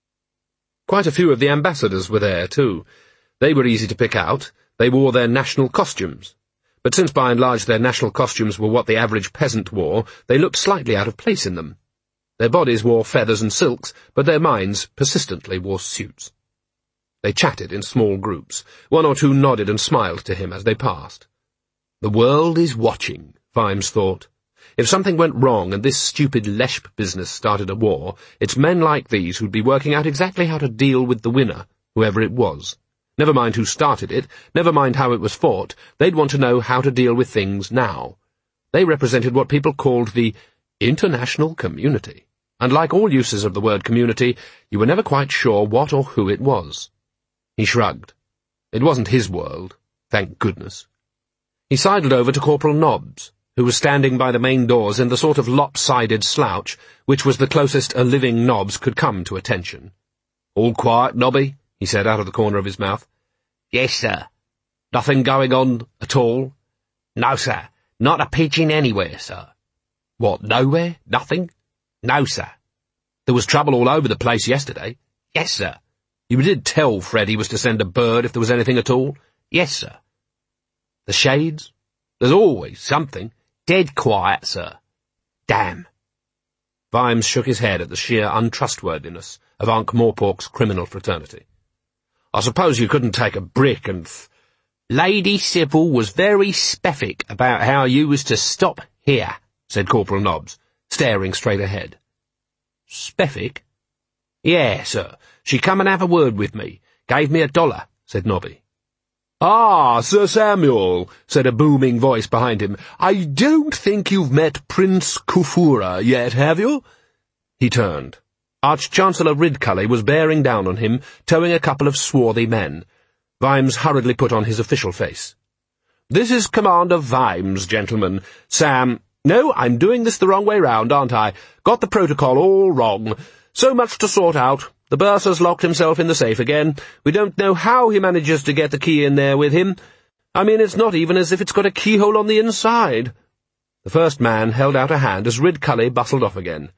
Quite a few of the ambassadors were there, too. They were easy to pick out. They wore their national costumes. But since by and large their national costumes were what the average peasant wore, they looked slightly out of place in them. Their bodies wore feathers and silks, but their minds persistently wore suits. They chatted in small groups. One or two nodded and smiled to him as they passed. The world is watching, Vimes thought. If something went wrong and this stupid Leshp business started a war, it's men like these who'd be working out exactly how to deal with the winner, whoever it was. Never mind who started it, never mind how it was fought, they'd want to know how to deal with things now. They represented what people called the international community, and like all uses of the word community, you were never quite sure what or who it was. He shrugged. It wasn't his world, thank goodness. He sidled over to Corporal Nobbs, who was standing by the main doors in the sort of lopsided slouch which was the closest a living Nobbs could come to attention. "All quiet, Nobby?" he said out of the corner of his mouth. "Yes, sir." "Nothing going on at all?" "No, sir. Not a pigeon anywhere, sir." "What, nowhere? Nothing?" "No, sir." "There was trouble all over the place yesterday." "Yes, sir." "You did tell Fred he was to send a bird if there was anything at all?" "Yes, sir." "The shades? There's always something." "Dead quiet, sir." "Damn." Vimes shook his head at the sheer untrustworthiness of Ankh-Morpork's criminal fraternity. "I suppose you couldn't take a brick and "Lady Sybil was very specific about how you was to stop here," said Corporal Nobbs, staring straight ahead. "Specific?" "Yeah, sir. She come and have a word with me. Gave me $1, said Nobby. "Ah, Sir Samuel," said a booming voice behind him. "I don't think you've met Prince Kufura yet, have you?" He turned. Arch-Chancellor Ridcully was bearing down on him, towing a couple of swarthy men. Vimes hurriedly put on his official face. "This is Commander Vimes, gentlemen. Sam— No, I'm doing this the wrong way round, aren't I? Got the protocol all wrong. So much to sort out. The bursar's locked himself in the safe again. We don't know how he manages to get the key in there with him. I mean, it's not even as if it's got a keyhole on the inside." The first man held out a hand as Ridcully bustled off again.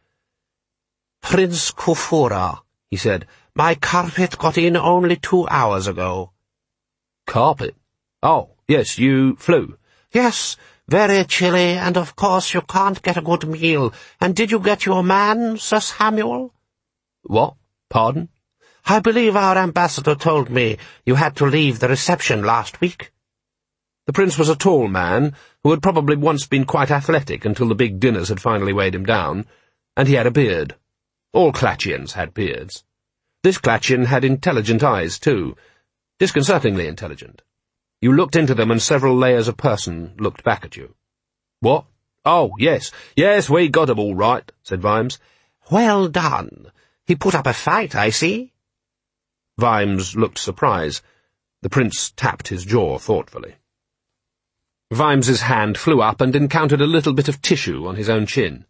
"Prince Kufura," he said. "My carpet got in only 2 hours ago." "Carpet? Oh, yes, you flew." "Yes, very chilly, and of course you can't get a good meal. And did you get your man, Sir Samuel?" "What? Pardon?" "I believe our ambassador told me you had to leave the reception last week." The prince was a tall man, who had probably once been quite athletic until the big dinners had finally weighed him down, and he had a beard. All Clatchians had beards. This Clatchian had intelligent eyes, too. Disconcertingly intelligent. You looked into them and several layers of person looked back at you. "What? Oh, yes, we got 'em all right," said Vimes. "Well done. He put up a fight, I see." Vimes looked surprised. The prince tapped his jaw thoughtfully. Vimes's hand flew up and encountered a little bit of tissue on his own chin.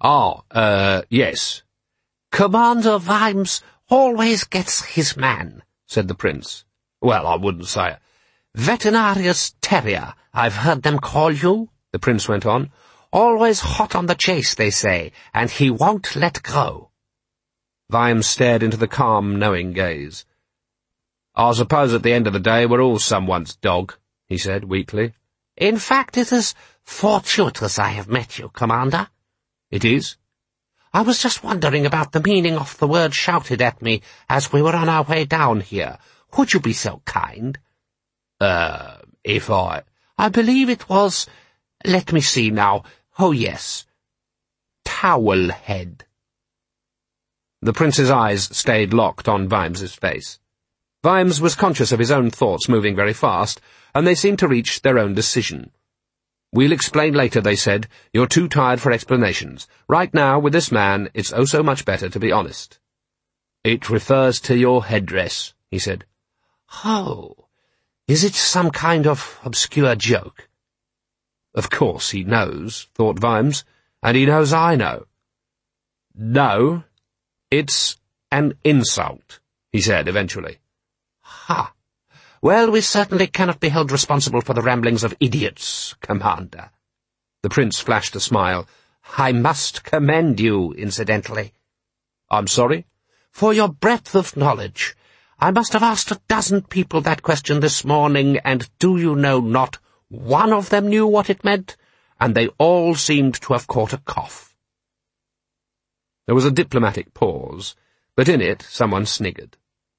Yes." "Commander Vimes always gets his man," said the prince. "Well, I wouldn't say it." "Veterinarius terrier, I've heard them call you," the prince went on. "Always hot on the chase, they say, and he won't let go." Vimes stared into the calm, knowing gaze. "I suppose at the end of the day we're all someone's dog," he said weakly. "In fact, it is fortuitous I have met you, Commander." "It is?" "I was just wondering about the meaning of the word shouted at me as we were on our way down here. Would you be so kind?" If I believe it was— let me see now. Oh, yes. Towel head." The prince's eyes stayed locked on Vimes's face. Vimes was conscious of his own thoughts moving very fast, and they seemed to reach their own decision. "We'll explain later," they said. "You're too tired for explanations. Right now, with this man, it's oh so much better to be honest." "It refers to your headdress," he said. "Oh, is it some kind of obscure joke?" "Of course he knows," thought Vimes, "and he knows I know." "No, it's an insult," he said eventually. "Ha! Well, we certainly cannot be held responsible for the ramblings of idiots, Commander." The prince flashed a smile. "I must commend you, incidentally." "I'm sorry?" "For your breadth of knowledge. I must have asked a dozen people that question this morning, and do you know not one of them knew what it meant, and they all seemed to have caught a cough." There was a diplomatic pause, but in it someone sniggered.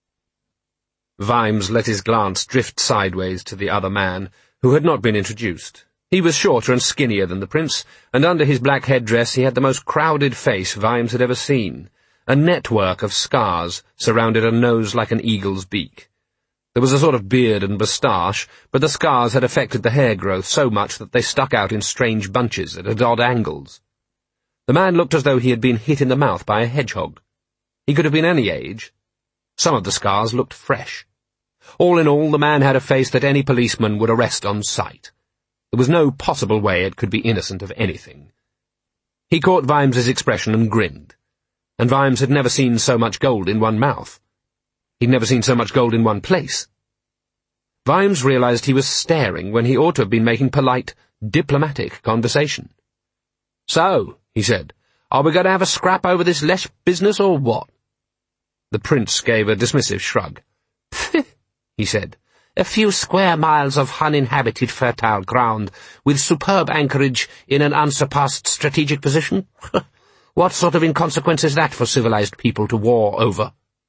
Vimes let his glance drift sideways to the other man, who had not been introduced. He was shorter and skinnier than the prince, and under his black headdress he had the most crowded face Vimes had ever seen. A network of scars surrounded a nose like an eagle's beak. There was a sort of beard and moustache, but the scars had affected the hair growth so much that they stuck out in strange bunches at odd angles. The man looked as though he had been hit in the mouth by a hedgehog. He could have been any age. Some of the scars looked fresh. All in all, the man had a face that any policeman would arrest on sight. There was no possible way it could be innocent of anything. He caught Vimes's expression and grinned. And Vimes had never seen so much gold in one mouth. He'd never seen so much gold in one place. Vimes realized he was staring when he ought to have been making polite, diplomatic conversation. "So," he said, "are we going to have a scrap over this Lesh business or what?" The prince gave a dismissive shrug. He said, "A few square miles of uninhabited fertile ground, with superb anchorage in an unsurpassed strategic position? What sort of inconsequence is that for civilized people to war over?"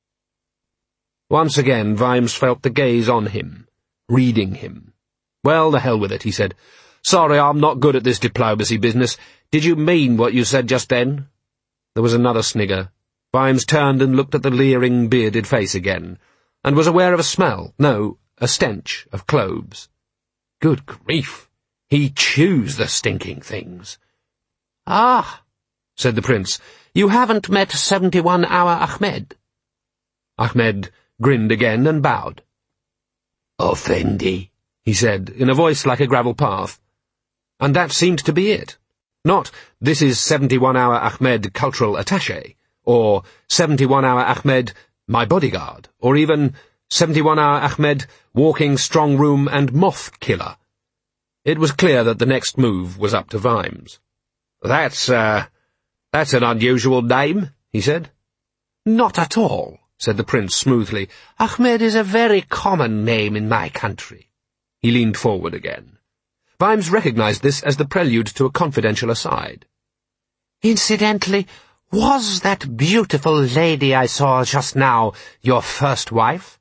Once again Vimes felt the gaze on him, reading him. "Well, the hell with it," he said. "Sorry, I'm not good at this diplomacy business. Did you mean what you said just then?" There was another snigger. Vimes turned and looked at the leering, bearded face again, and was aware of a smell, no, a stench of cloves. Good grief! He chews the stinking things. "Ah," said the prince, "you haven't met 71-hour Ahmed?" Ahmed grinned again and bowed. "Effendi," he said, in a voice like a gravel path. And that seemed to be it. Not, "This is 71-hour Ahmed, cultural attaché," or 71-hour Ahmed, my bodyguard, or even 71-hour Ahmed, walking strong room and moth killer. It was clear that the next move was up to Vimes. That's an unusual name," he said. "Not at all," said the prince smoothly. "Ahmed is a very common name in my country." He leaned forward again. Vimes recognized this as the prelude to a confidential aside. "Incidentally, was that beautiful lady I saw just now your first wife?"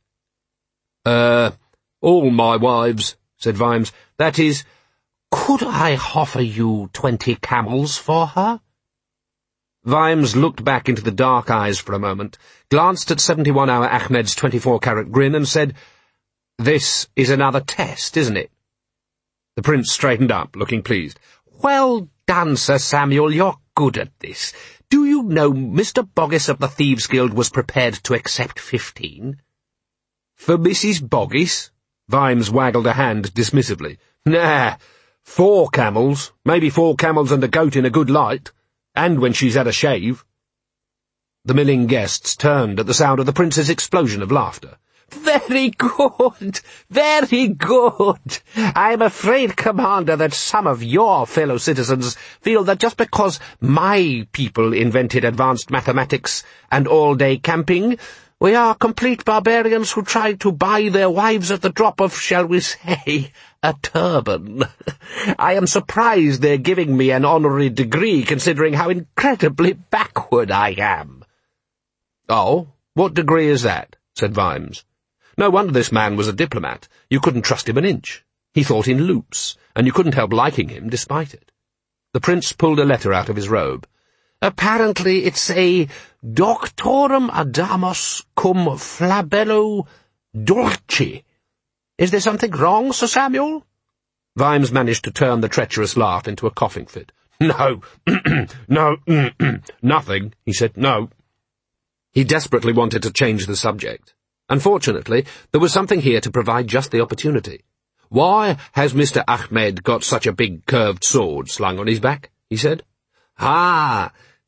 All my wives," said Vimes. "That is—" "Could I offer you 20 camels for her?" Vimes looked back into the dark eyes for a moment, glanced at 71-hour Ahmed's 24-carat grin, and said, "This is another test, isn't it?" The prince straightened up, looking pleased. "Well done, Sir Samuel, you're good at this. Do you know Mr. Boggis of the Thieves' Guild was prepared to accept 15? "For Mrs. Boggis?" Vimes waggled a hand dismissively. "Nah, 4 camels, maybe 4 camels and a goat in a good light, and when she's had a shave." The milling guests turned at the sound of the prince's explosion of laughter. "Very good, very good. I'm afraid, Commander, that some of your fellow citizens feel that just because my people invented advanced mathematics and all-day camping, we are complete barbarians who tried to buy their wives at the drop of, shall we say, a turban. I am surprised they're giving me an honorary degree, considering how incredibly backward I am." "Oh, what degree is that?" said Vimes. No wonder this man was a diplomat. You couldn't trust him an inch. He thought in loops, and you couldn't help liking him despite it. The prince pulled a letter out of his robe. "Apparently it's a Doctorum Adamus cum Flabello Dulci. Is there something wrong, Sir Samuel?" Vimes managed to turn the treacherous laugh into a coughing fit. "No, no, nothing," he said. "No." He desperately wanted to change the subject. Unfortunately, there was something here to provide just the opportunity. "Why has Mr. Ahmed got such a big curved sword slung on his back?" he said. "Ah,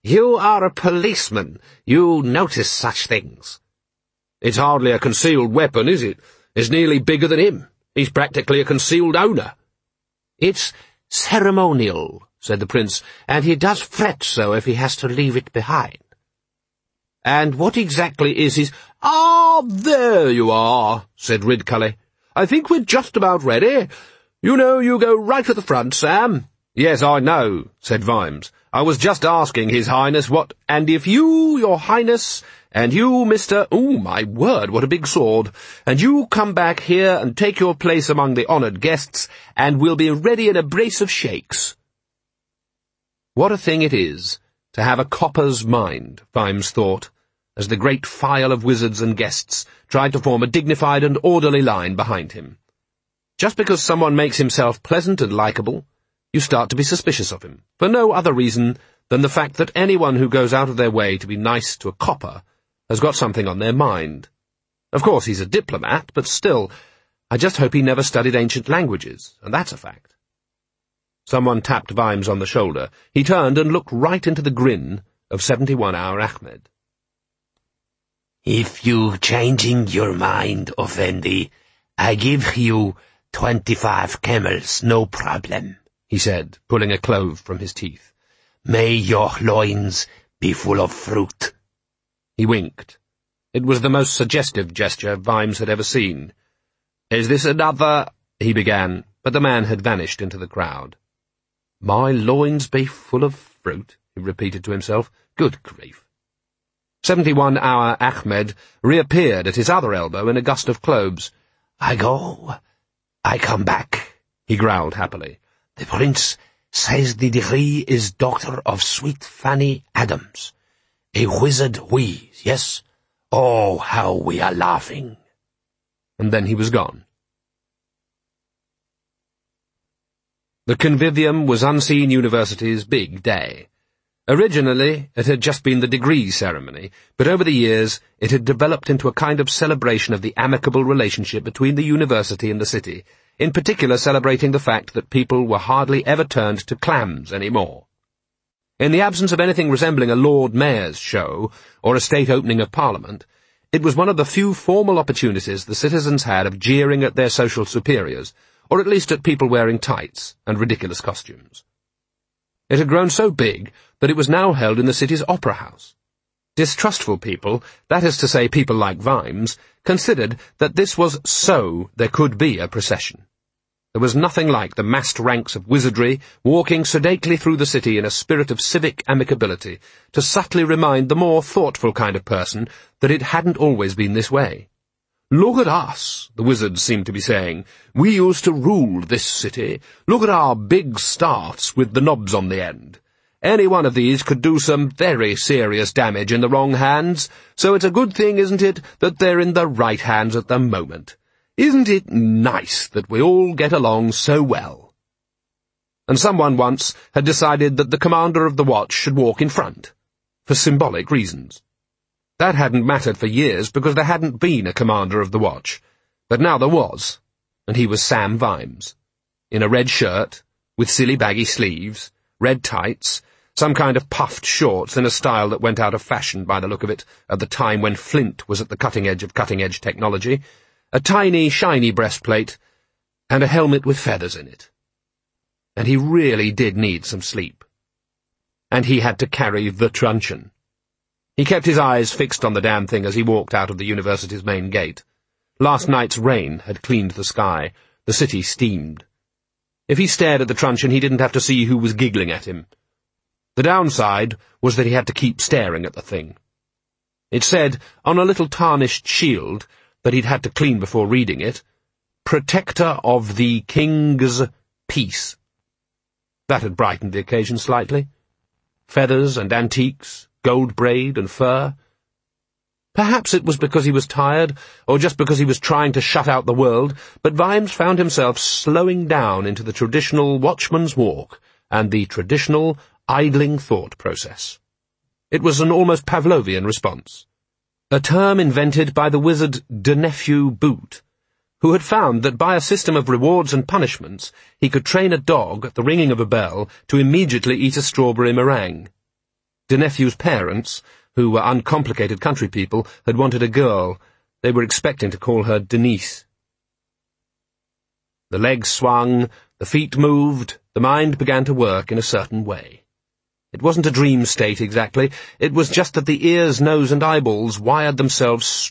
You are a policeman. You notice such things. It's hardly a concealed weapon, is it? It's nearly bigger than him. He's practically a concealed owner. It's ceremonial, said the prince, and he does fret so if he has to leave it behind. And what exactly is his— Ah, there you are, said Ridcully. I think we're just about ready. You know, you go right at the front, Sam. Yes, I know, said Vimes. I was just asking His Highness what— And if you, Your Highness, and you, Mr— Oh, my word, what a big sword! And you come back here and take your place among the honoured guests, and we'll be ready in a brace of shakes. What a thing it is to have a copper's mind, Vimes thought, as the great file of wizards and guests tried to form a dignified and orderly line behind him. Just because someone makes himself pleasant and likeable, you start to be suspicious of him, for no other reason than the fact that anyone who goes out of their way to be nice to a copper has got something on their mind. Of course, he's a diplomat, but still, I just hope he never studied ancient languages, and that's a fact. Someone tapped Vimes on the shoulder. He turned and looked right into the grin of 71-hour Ahmed. If you changing your mind, Effendi, I give you 25 camels, no problem, he said, pulling a clove from his teeth. May your loins be full of fruit. He winked. It was the most suggestive gesture Vimes had ever seen. Is this another— he began, but the man had vanished into the crowd. My loins be full of fruit, he repeated to himself. Good grief. 71-hour Ahmed reappeared at his other elbow in a gust of cloves. I go, I come back, he growled happily. The prince says the degree is Doctor of Sweet Fanny Adams. A wizard wheeze, yes? Oh, how we are laughing. And then he was gone. The Convivium was Unseen University's big day. Originally, it had just been the degree ceremony, but over the years it had developed into a kind of celebration of the amicable relationship between the university and the city, in particular celebrating the fact that people were hardly ever turned to clams anymore. In the absence of anything resembling a Lord Mayor's show or a state opening of Parliament, it was one of the few formal opportunities the citizens had of jeering at their social superiors, or at least at people wearing tights and ridiculous costumes. It had grown so big that it was now held in the city's opera house. Distrustful people, that is to say people like Vimes, considered that this was so there could be a procession. There was nothing like the massed ranks of wizardry walking sedately through the city in a spirit of civic amicability to subtly remind the more thoughtful kind of person that it hadn't always been this way. Look at us, the wizards seemed to be saying. We used to rule this city. Look at our big staffs with the knobs on the end. Any one of these could do some very serious damage in the wrong hands, so it's a good thing, isn't it, that they're in the right hands at the moment. Isn't it nice that we all get along so well? And someone once had decided that the commander of the watch should walk in front, for symbolic reasons. That hadn't mattered for years because there hadn't been a commander of the watch, but now there was, and he was Sam Vimes, in a red shirt, with silly baggy sleeves, red tights, some kind of puffed shorts in a style that went out of fashion by the look of it at the time when Flint was at the cutting edge of cutting-edge technology, a tiny, shiny breastplate, and a helmet with feathers in it. And he really did need some sleep. And he had to carry the truncheon. He kept his eyes fixed on the damn thing as he walked out of the university's main gate. Last night's rain had cleaned the sky. The city steamed. If he stared at the truncheon, he didn't have to see who was giggling at him. The downside was that he had to keep staring at the thing. It said, on a little tarnished shield that he'd had to clean before reading it, Protector of the King's Peace. That had brightened the occasion slightly. Feathers and antiques, gold braid and fur. Perhaps it was because he was tired, or just because he was trying to shut out the world, but Vimes found himself slowing down into the traditional watchman's walk and the traditional idling thought process. It was an almost Pavlovian response. A term invented by the wizard de-nephew Boot, who had found that by a system of rewards and punishments he could train a dog at the ringing of a bell to immediately eat a strawberry meringue. De Nephew's parents, who were uncomplicated country people, had wanted a girl. They were expecting to call her Denise. The legs swung, the feet moved, the mind began to work in a certain way. It wasn't a dream state exactly, it was just that the ears, nose, and eyeballs wired themselves